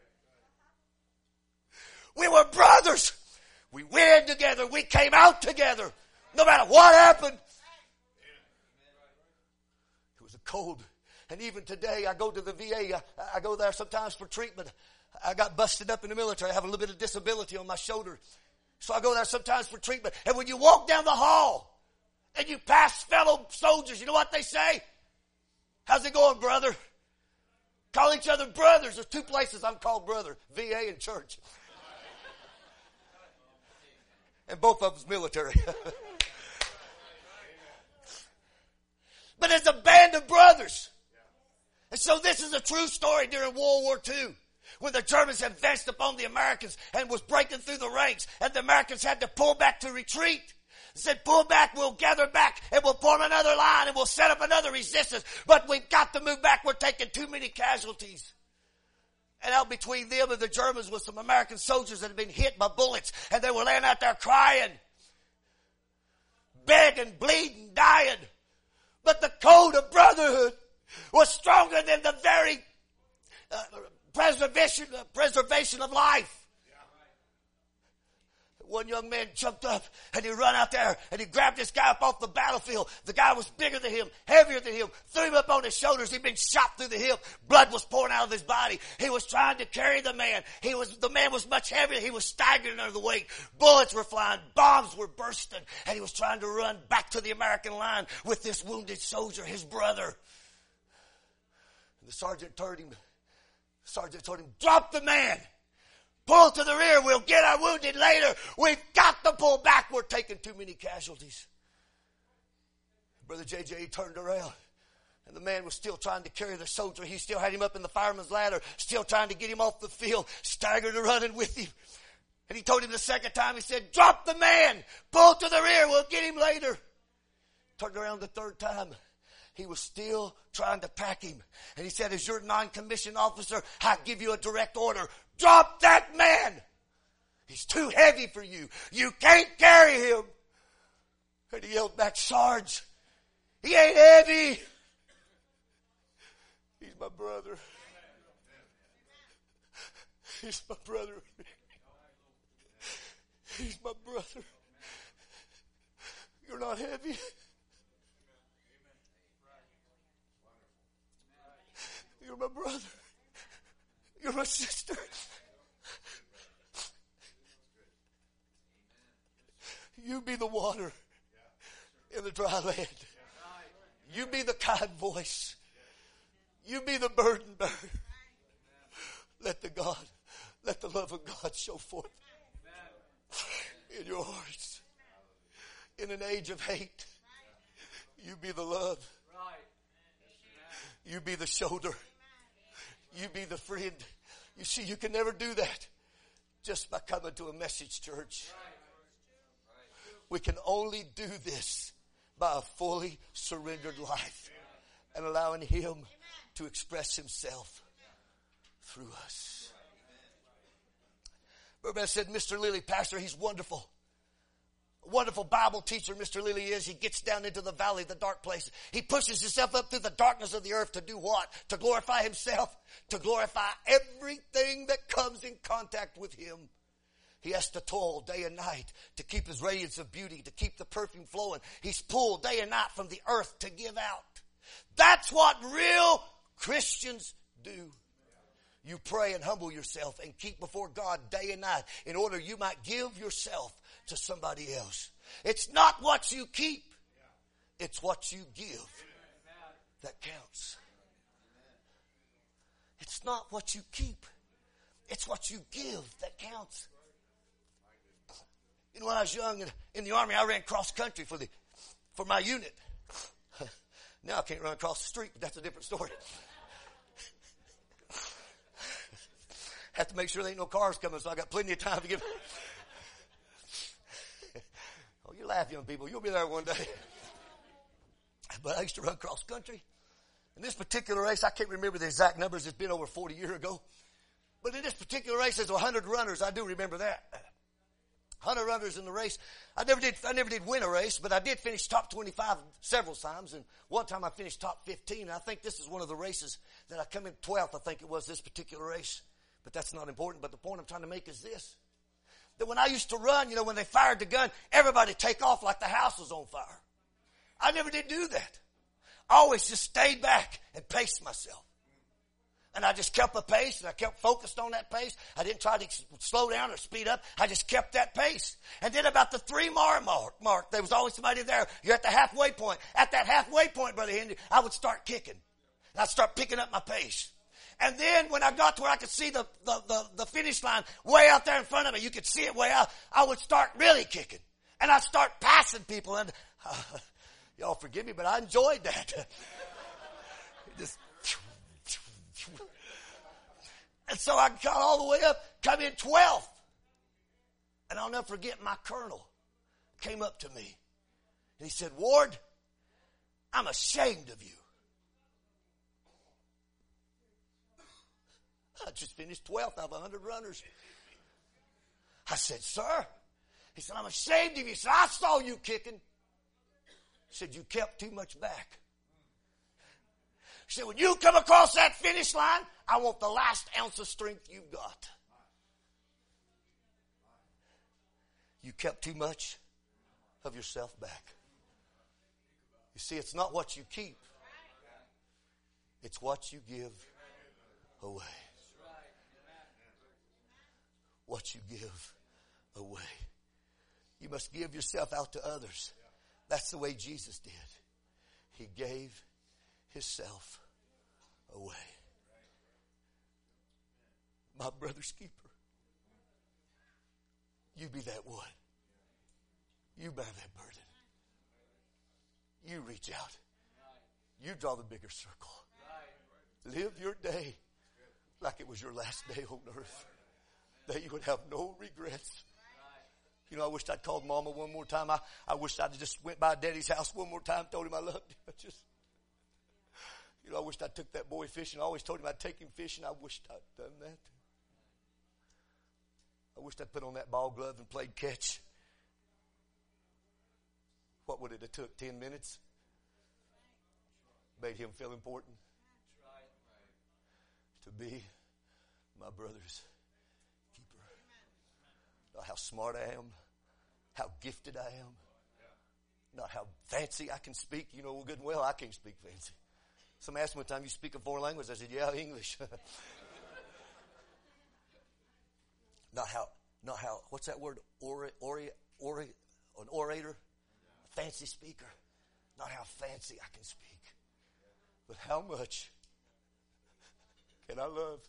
B: We were brothers. We went in together. We came out together. No matter what happened. It was a code. And even today, I go to the VA. I go there sometimes for treatment. I got busted up in the military. I have a little bit of disability on my shoulder. So I go there sometimes for treatment. And when you walk down the hall and you pass fellow soldiers, you know what they say? "How's it going, brother?" Call each other brothers. There's two places I'm called brother. VA and church. And both of them's military. But it's a band of brothers. And so this is a true story during World War II. When the Germans advanced upon the Americans and was breaking through the ranks. And the Americans had to pull back to retreat. They said, "Pull back, we'll gather back, and we'll form another line, and we'll set up another resistance. But we've got to move back. We're taking too many casualties." And out between them and the Germans was some American soldiers that had been hit by bullets. And they were laying out there crying, begging, bleeding, dying. But the code of brotherhood was stronger than the very preservation of life. One young man jumped up and he ran out there and he grabbed this guy up off the battlefield. The guy was bigger than him, heavier than him, threw him up on his shoulders. He'd been shot through the hip. Blood was pouring out of his body. He was trying to carry the man. The man was much heavier. He was staggering under the weight. Bullets were flying. Bombs were bursting. And he was trying to run back to the American line with this wounded soldier, his brother. And the sergeant told him, "Drop the man. Pull to the rear. We'll get our wounded later. We've got to pull back. We're taking too many casualties." Brother JJ turned around. And the man was still trying to carry the soldier. He still had him up in the fireman's ladder. Still trying to get him off the field. Staggered and running with him. And he told him the second time, he said, drop the man, pull to the rear, we'll get him later. Turned around the third time. He was still trying to pack him. And he said, as your non-commissioned officer, I give you a direct order. Drop that man. He's too heavy for you. You can't carry him. And he yelled back, Sarge, he ain't heavy. He's my brother. He's my brother. He's my brother. You're not heavy. You're my brother. You're my sister. You be the water in the dry land. You be the kind voice. You be the burden bearer. Let the love of God show forth in your hearts. In an age of hate, you be the love. You be the shoulder. You be the friend. You see, you can never do that just by coming to a message church. We can only do this by a fully surrendered life and allowing Him to express Himself through us. Remember I said, Mr. Lilly, Pastor, he's wonderful. A wonderful Bible teacher Mr. Lilly is. He gets down into the valley, the dark place. He pushes himself up through the darkness of the earth to do what? To glorify himself, to glorify everything that comes in contact with him. He has to toil day and night to keep his radiance of beauty, to keep the perfume flowing. He's pulled day and night from the earth to give out. That's what real Christians do. You pray and humble yourself and keep before God day and night in order you might give yourself to somebody else. It's not what you keep. It's what you give that counts. It's not what you keep. It's what you give that counts. You know, when I was young in the Army, I ran cross country for my unit. Now I can't run across the street, but that's a different story. Have to make sure there ain't no cars coming, so I got plenty of time to give. Oh, you laugh, young people. You'll be there one day. But I used to run cross country. In this particular race, I can't remember the exact numbers. It's been over 40 years ago. But in this particular race, there's 100 runners. I do remember that. 100 runners in the race. I never did win a race, but I did finish top 25 several times. And one time I finished top 15. And I think this is one of the races that I come in 12th. I think it was this particular race. But that's not important. But the point I'm trying to make is this. That when I used to run, when they fired the gun, everybody take off like the house was on fire. I never did do that. I always just stayed back and paced myself. And I just kept a pace, and I kept focused on that pace. I didn't try to slow down or speed up. I just kept that pace. And then about the 3-mile mark, there was always somebody there. You're at the halfway point. At that halfway point, Brother Henry, I would start kicking. And I'd start picking up my pace. And then when I got to where I could see the finish line way out there in front of me, you could see it way out, I would start really kicking. And I'd start passing people. And y'all forgive me, but I enjoyed that. Just... And so I got all the way up, come in 12th. And I'll never forget, my colonel came up to me. And he said, Ward, I'm ashamed of you. I just finished 12th out of 100 runners. I said, sir. He said, I'm ashamed of you. He said, I saw you kicking. He said, you kept too much back. He said, when you come across that finish line, I want the last ounce of strength you've got. You kept too much of yourself back. You see, it's not what you keep. It's what you give away. What you give away. You must give yourself out to others. That's the way Jesus did. He gave himself away. My brother's keeper. You be that one. You bear that burden. You reach out. You draw the bigger circle. Live your day like it was your last day on earth. that you would have no regrets. You know, I wished I'd called Mama one more time. I wished I'd just went by Daddy's house one more time, told him I loved him. I wished I took that boy fishing. I always told him I'd take him fishing. I wished I'd done that. I wished I'd put on that ball glove and played catch. What would it have took? 10 minutes? Made him feel important. To be my brother's keeper. Not how smart I am, how gifted I am, not how fancy I can speak. You know good and well I can't speak fancy. Somebody asked me one time, you speak a foreign language? I said, yeah, English. Not how, what's that word? An orator? A fancy speaker. Not how fancy I can speak. But how much can I love?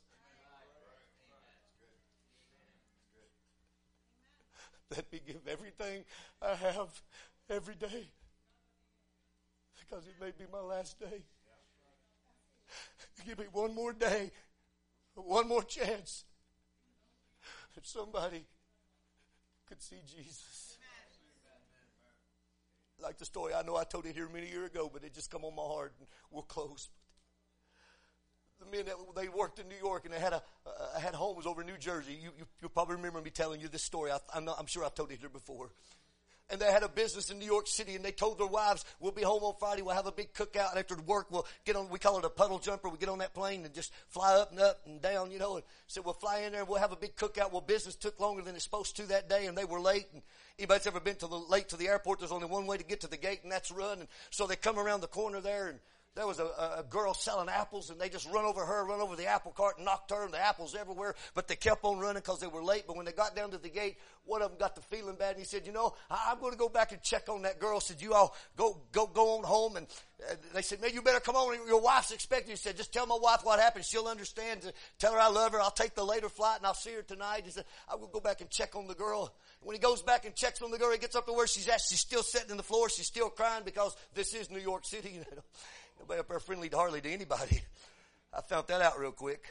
B: Let me give everything I have every day. Because it may be my last day. Give me one more day, one more chance that somebody could see Jesus. Like the story, I know I told it here many years ago, but it just come on my heart, and we'll close. The men that they worked in New York, and they had homes over in New Jersey. You probably remember me telling you this story. I'm sure I've told it here before. And they had a business in New York City, and they told their wives, we'll be home on Friday, we'll have a big cookout, and after work we'll get on, we call it a puddle jumper, we get on that plane and just fly up and down, you know, and said we'll fly in there and we'll have a big cookout. Well, business took longer than it's supposed to that day, and they were late, and anybody's ever been late to the airport, there's only one way to get to the gate, and that's run, and so they come around the corner there, and there was a girl selling apples, and they just run over the apple cart and knocked her, and the apples everywhere. But they kept on running because they were late. But when they got down to the gate, one of them got the feeling bad, and he said, you know, I'm going to go back and check on that girl. Said, you all go on home. And they said, man, you better come on. Your wife's expecting you. He said, just tell my wife what happened. She'll understand. Tell her I love her. I'll take the later flight, and I'll see her tonight. He said, I will go back and check on the girl. When he goes back and checks on the girl, he gets up to where she's at. She's still sitting on the floor. She's still crying because this is New York City. You know. Nobody up there friendly hardly to anybody. I found that out real quick.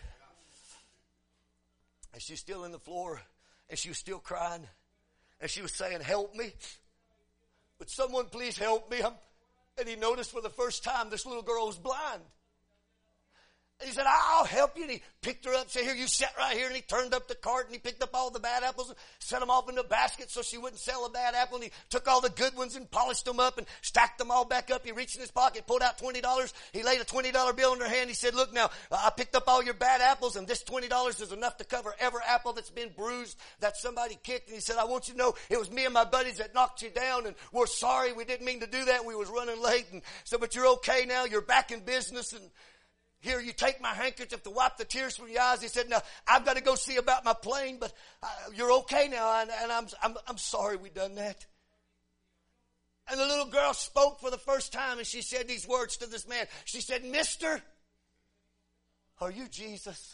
B: And she's still in the floor, and she was still crying, and she was saying, help me. Would someone please help me? And he noticed for the first time this little girl was blind. And he said, I'll help you. And he picked her up, said, here, you sit right here. And he turned up the cart, and he picked up all the bad apples and set them off in a basket so she wouldn't sell a bad apple. And he took all the good ones and polished them up and stacked them all back up. He reached in his pocket, pulled out $20. He laid a $20 bill in her hand. He said, look now, I picked up all your bad apples, and this $20 is enough to cover every apple that's been bruised that somebody kicked. And he said, I want you to know it was me and my buddies that knocked you down, and we're sorry. We didn't mean to do that. We was running late. And said, but you're okay now. You're back in business, and here, you take my handkerchief to wipe the tears from your eyes. He said, now, I've got to go see about my plane, but you're okay now, and I'm sorry we done that. And the little girl spoke for the first time, and she said these words to this man. She said, Mister, are you Jesus?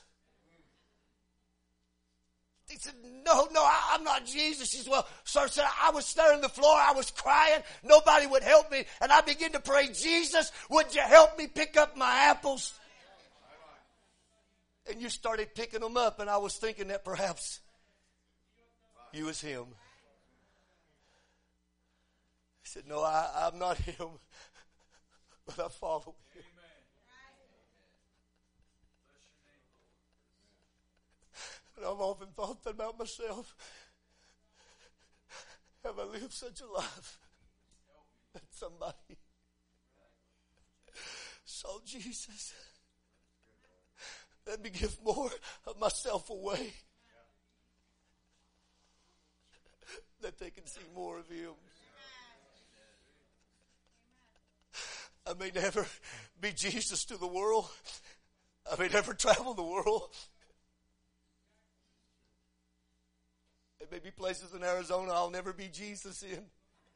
B: He said, no, I'm not Jesus. She said, well, sir, said, I was there on the floor. I was crying. Nobody would help me. And I began to pray, Jesus, would you help me pick up my apples? And you started picking them up, and I was thinking that perhaps you was him. He said, no, I'm not him, but I follow him. And I've often thought that about myself. Have I lived such a life that somebody saw Jesus? Let me give more of myself away, that they can see more of him. I may never be Jesus to the world. I may never travel the world. There may be places in Arizona I'll never be Jesus in.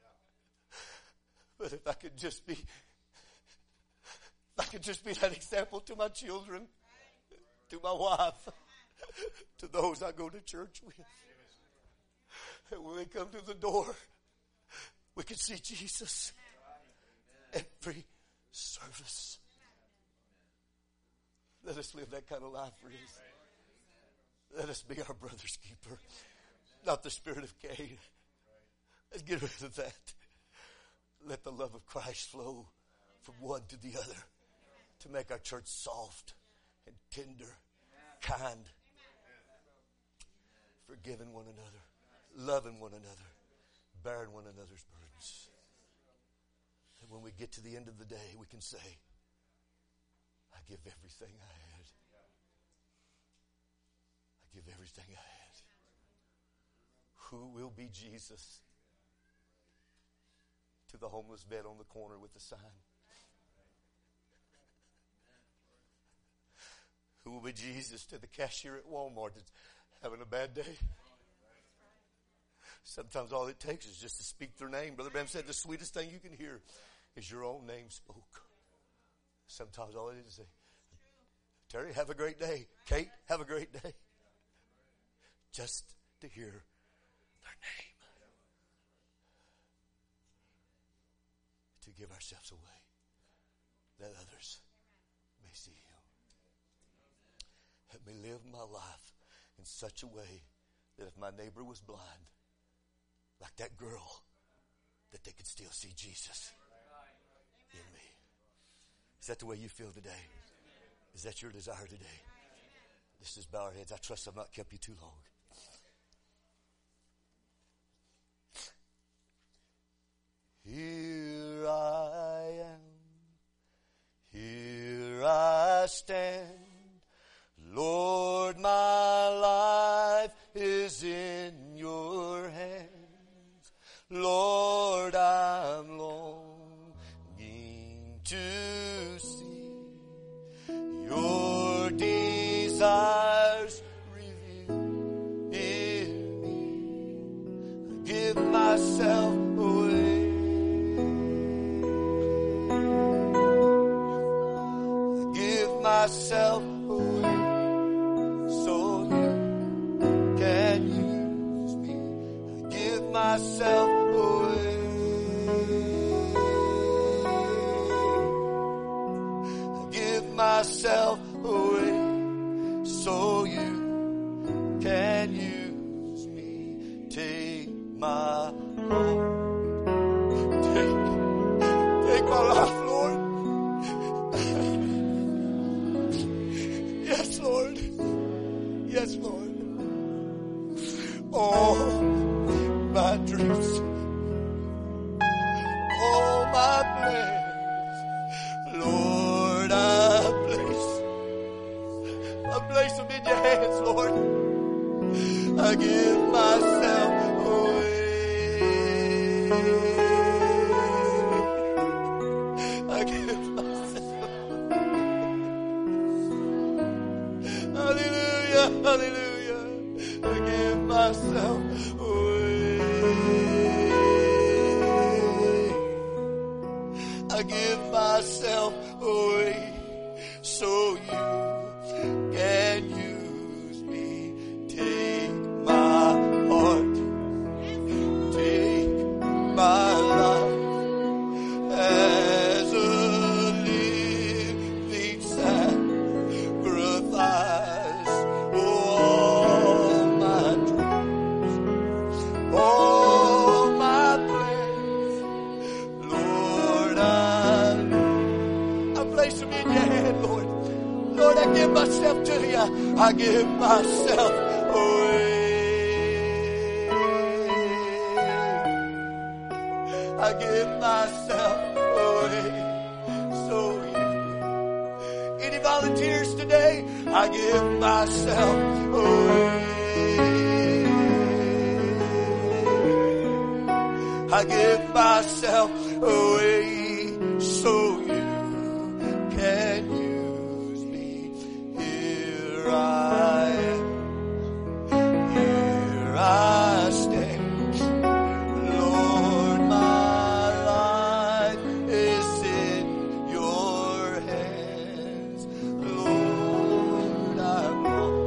B: But if I could just be that example to my children, to my wife, to those I go to church with. And when they come to the door, we can see Jesus every service. Let us live that kind of life for his. Let us be our brother's keeper, not the spirit of Cain. Let's get rid of that. Let the love of Christ flow from one to the other to make our church soft and tender, kind, forgiving one another, loving one another, bearing one another's burdens. And when we get to the end of the day, we can say, I give everything I had. I give everything I had. Who will be Jesus to the homeless bed on the corner with the sign? Who will be Jesus to the cashier at Walmart that's having a bad day? Sometimes all it takes is just to speak their name. Brother Branham said the sweetest thing you can hear is your own name spoke. Sometimes all it is say, Terry, have a great day. Kate, have a great day. Just to hear their name. To give ourselves away that others may see Him. Let me live my life in such a way that if my neighbor was blind, like that girl, that they could still see Jesus in me. Is that the way you feel today? Is that your desire today? Let's just bow our heads. I trust I've not kept you too long. Here I am. Here I stand. Lord, my life is in your hands. Lord, I'm longing to see your desires revealed in me. I give myself away. I give myself away. So you can use me. I give myself away. I give myself away. So you can use me. Take my heart. Take my life, Lord. Yes, Lord. Yes, Lord. All my dreams, all my plans, Lord, I place them in your hands, Lord. I give myself away. I give myself away. Hallelujah, hallelujah. I give myself away. I give myself away so you can use me. Take my heart, take my life as a living sacrifice. I give myself to you. I give myself away. I give myself away. So you. Any volunteers today? I give myself away. I give myself away. So you can use. Here I stand. Lord, my life is in your hands. Lord, I'm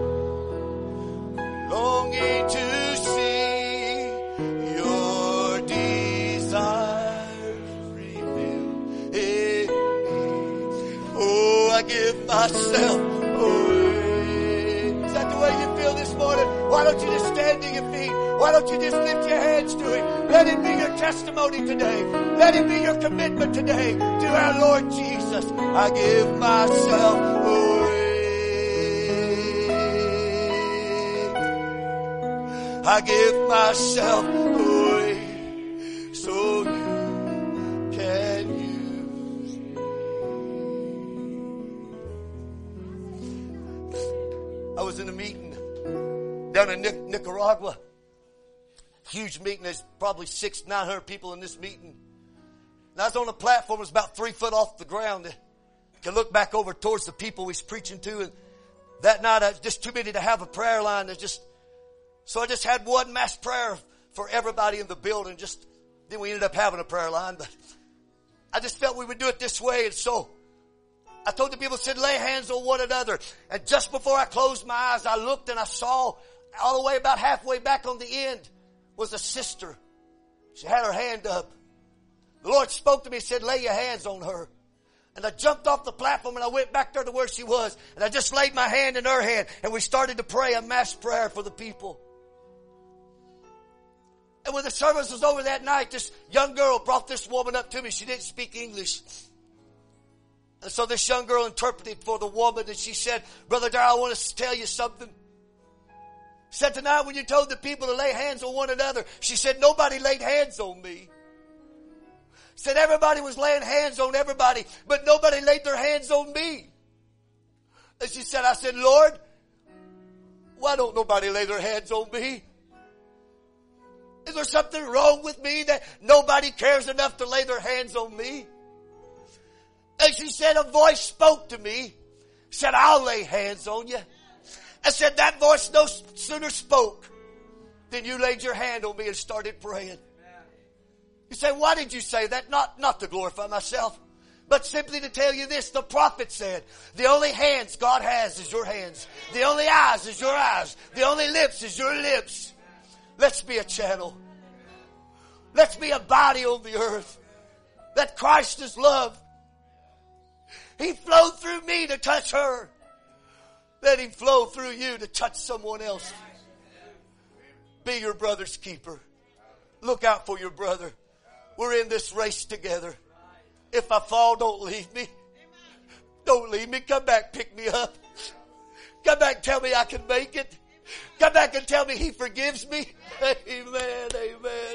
B: longing to see your desires revealed in me. Oh, I give myself away. Is that the way you feel this Why don't you just stand to your feet? Why don't you just lift your hands to Him? Let it be your testimony today. Let it be your commitment today to our Lord Jesus. I give myself away. I give myself away so you can use me. I was in a meeting down in Nicaragua. Huge meeting. There's probably 600-900 people in this meeting. And I was on a platform that was about 3 foot off the ground. I could look back over towards the people we was preaching to. And that night I was just too busy to have a prayer line. So I just had one mass prayer for everybody in the building. Then we ended up having a prayer line. But I just felt we would do it this way. And so I told the people, said, lay hands on one another. And just before I closed my eyes, I looked and I saw all the way about halfway back on the end was a sister. She had her hand up. The Lord spoke to me and said, lay your hands on her. And I jumped off the platform and I went back there to where she was. And I just laid my hand in her hand. And we started to pray a mass prayer for the people. And when the service was over that night, this young girl brought this woman up to me. She didn't speak English. And so this young girl interpreted for the woman, and she said, Brother Darrell, I want to tell you something. She said, tonight when you told the people to lay hands on one another, she said, nobody laid hands on me. She said, everybody was laying hands on everybody, but nobody laid their hands on me. And she said, I said, Lord, why don't nobody lay their hands on me? Is there something wrong with me that nobody cares enough to lay their hands on me? And she said, a voice spoke to me, said, I'll lay hands on you. I said, that voice no sooner spoke than you laid your hand on me and started praying. You say, why did you say that? Not to glorify myself, but simply to tell you this. The prophet said, the only hands God has is your hands. The only eyes is your eyes. The only lips is your lips. Let's be a channel. Let's be a body on the earth that Christ is love. He flowed through me to touch her. Let Him flow through you to touch someone else. Be your brother's keeper. Look out for your brother. We're in this race together. If I fall, don't leave me. Don't leave me. Come back, pick me up. Come back and tell me I can make it. Come back and tell me He forgives me. Amen, amen.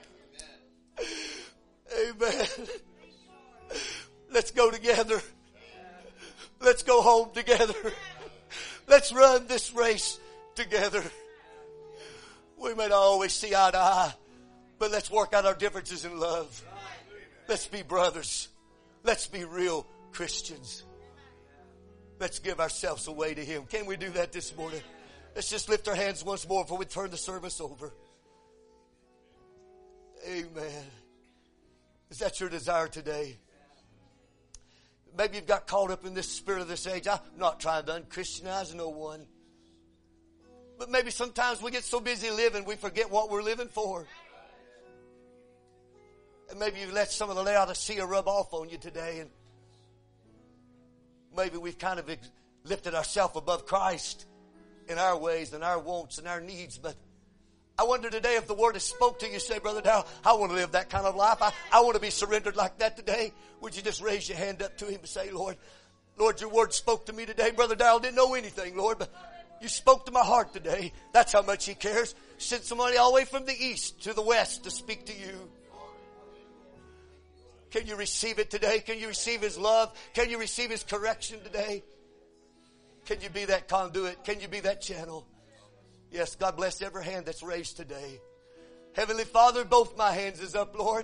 B: Amen. Let's go together. Let's go home together. Let's run this race together. We may not always see eye to eye, but let's work out our differences in love. Let's be brothers. Let's be real Christians. Let's give ourselves away to Him. Can we do that this morning? Let's just lift our hands once more before we turn the service over. Amen. Is that your desire today? Maybe you've got caught up in this spirit of this age. I'm not trying to unchristianize no one. But maybe sometimes we get so busy living, we forget what we're living for. And maybe you let some of the Laodicea rub off on you today. And maybe we've kind of lifted ourselves above Christ in our ways and our wants and our needs. But I wonder today if the Word has spoke to you, say, Brother Dow, I want to live that kind of life. I want to be surrendered like that today. Would you just raise your hand up to Him and say, Lord, your Word spoke to me today. Brother Dow didn't know anything, Lord, but You spoke to my heart today. That's how much He cares. Sent somebody all the way from the east to the west to speak to you. Can you receive it today? Can you receive His love? Can you receive His correction today? Can you be that conduit? Can you be that channel? Yes, God bless every hand that's raised today. Heavenly Father, both my hands is up, Lord.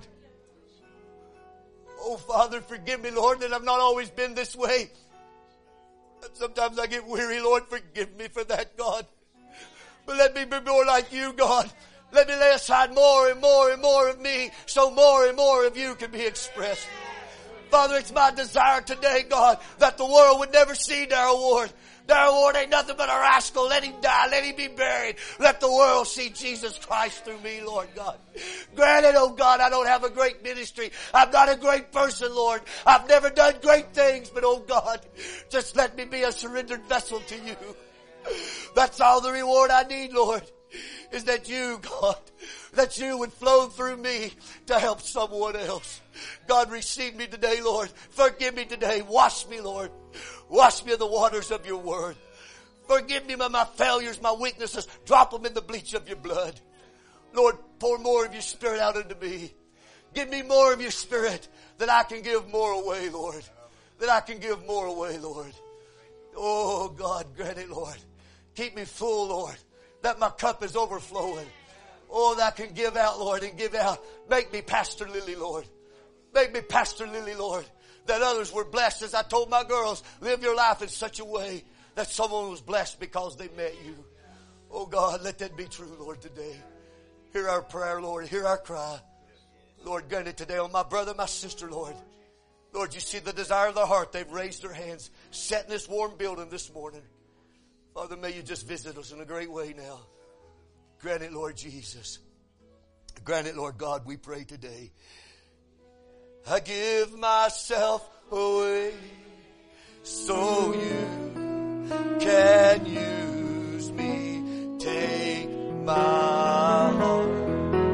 B: Oh, Father, forgive me, Lord, that I've not always been this way. Sometimes I get weary, Lord. Forgive me for that, God. But let me be more like You, God. Let me lay aside more and more and more of me so more and more of You can be expressed. Father, it's my desire today, God, that the world would never see Darrell Ward. Darrell Ward ain't nothing but a rascal. Let him die. Let him be buried. Let the world see Jesus Christ through me, Lord God. Granted, oh God, I don't have a great ministry. I'm not a great person, Lord. I've never done great things, but oh God, just let me be a surrendered vessel to You. That's all the reward I need, Lord, is that you, God, that you would flow through me to help someone else. God, receive me today, Lord. Forgive me today. Wash me, Lord. Wash me in the waters of your word. Forgive me of my failures, my weaknesses. Drop them in the bleach of your blood. Lord, pour more of your Spirit out into me. Give me more of your Spirit that I can give more away, Lord. That I can give more away, Lord. Oh, God, grant it, Lord. Keep me full, Lord. That my cup is overflowing. Oh, that I can give out, Lord, and give out. Make me Pastor Lily, Lord. Make me Pastor Lily, Lord. That others were blessed. As I told my girls, live your life in such a way that someone was blessed because they met you. Oh, God, let that be true, Lord, today. Hear our prayer, Lord. Hear our cry. Lord, grant it today on my brother, my sister, Lord. Lord, you see the desire of their heart. They've raised their hands, sat in this warm building this morning. Father, may you just visit us in a great way now. Grant it, Lord Jesus. Grant it, Lord God, we pray today. I give myself away so you can use me. Take my heart.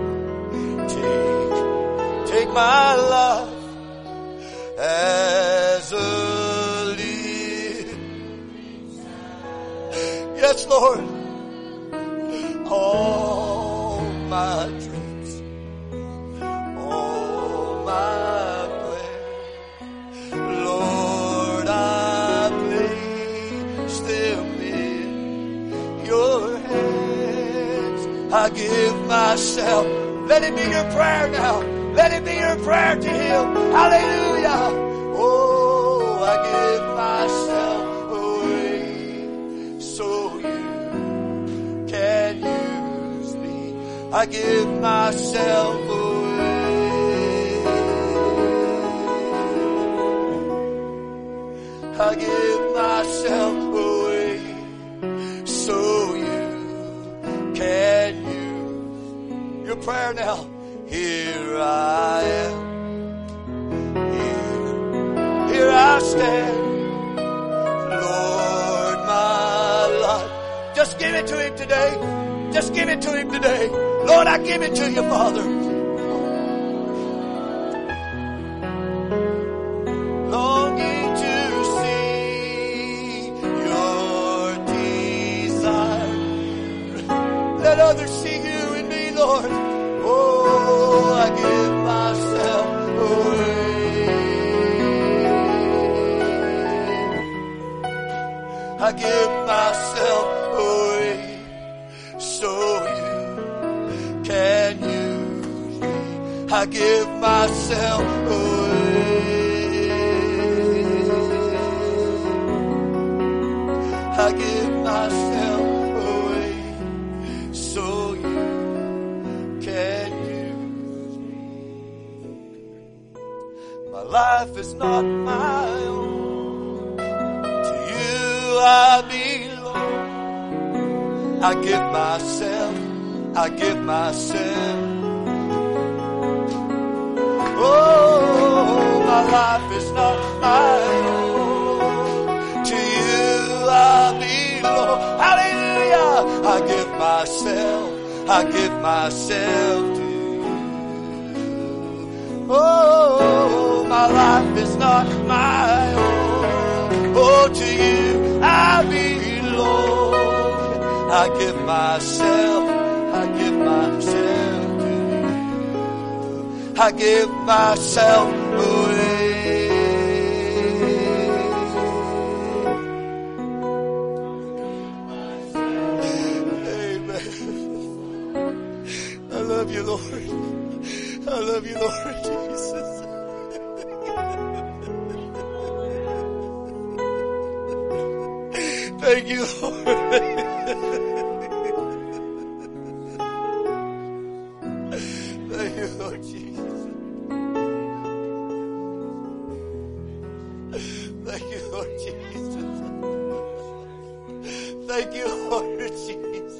B: Take my life as a living. Yes, Lord. All my dreams, all my plans, Lord, I place them in your hands. I give myself. Let it be your prayer now. Let it be your prayer to Him. Hallelujah. Oh, I give myself away so you can use me. I give myself away. I give myself away so you can use. Your prayer now. Here I am. Here I stand. Lord, my life. Just give it to Him today. Just give it to Him today. Lord, I give it to you, Father. Longing to see your desire. Let others see you in me, Lord. Oh, I give myself away. I give myself away so you can use me. I give myself away. I give myself away so you can use me. My life is not my own. To you I belong. I give myself. I give myself. Oh, my life is not my own. To you I belong. Hallelujah. I give myself. I give myself to you. Oh, my life is not my own. Oh, to you I belong. I give myself. I give myself to you. I give myself away. I love you, Lord. I love you, Lord Jesus. Thank you, Lord. Thank you, Lord Jesus. Thank you, Lord Jesus. Thank you, Lord Jesus.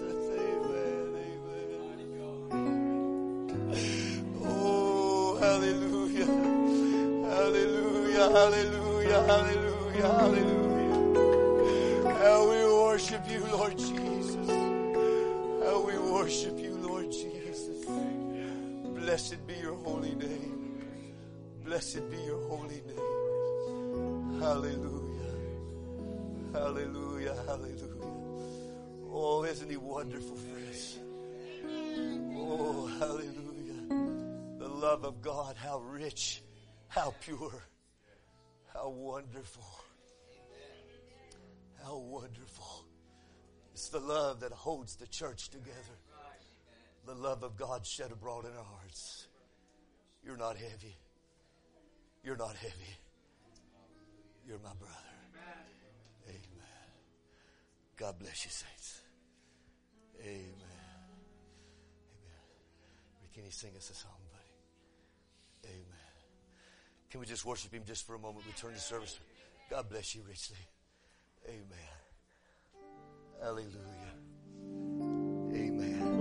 B: Hallelujah, hallelujah, hallelujah, hallelujah, hallelujah, How we worship you, Lord Jesus. How we worship you, Lord Jesus. Blessed be your holy name. Blessed be your holy name. Hallelujah. Hallelujah. Hallelujah. Oh, isn't he wonderful, friends? Oh, hallelujah. The love of God, how rich, how pure, how wonderful. How wonderful. It's the love that holds the church together. The love of God shed abroad in our hearts. You're not heavy. You're not heavy. You're my brother. Amen. God bless you, saints. Amen. Amen. Can you sing us a song, buddy? Amen. Can we just worship him just for a moment? We turn the service. God bless you richly. Amen. Hallelujah. Amen.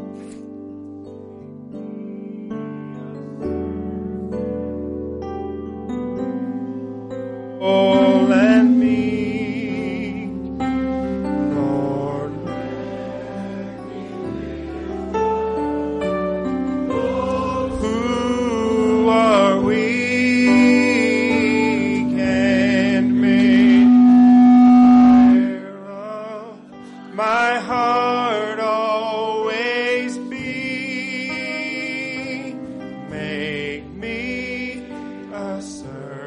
C: Oh, let me, Lord, let me. Who are weak and made thereof, my heart always be. Make me a servant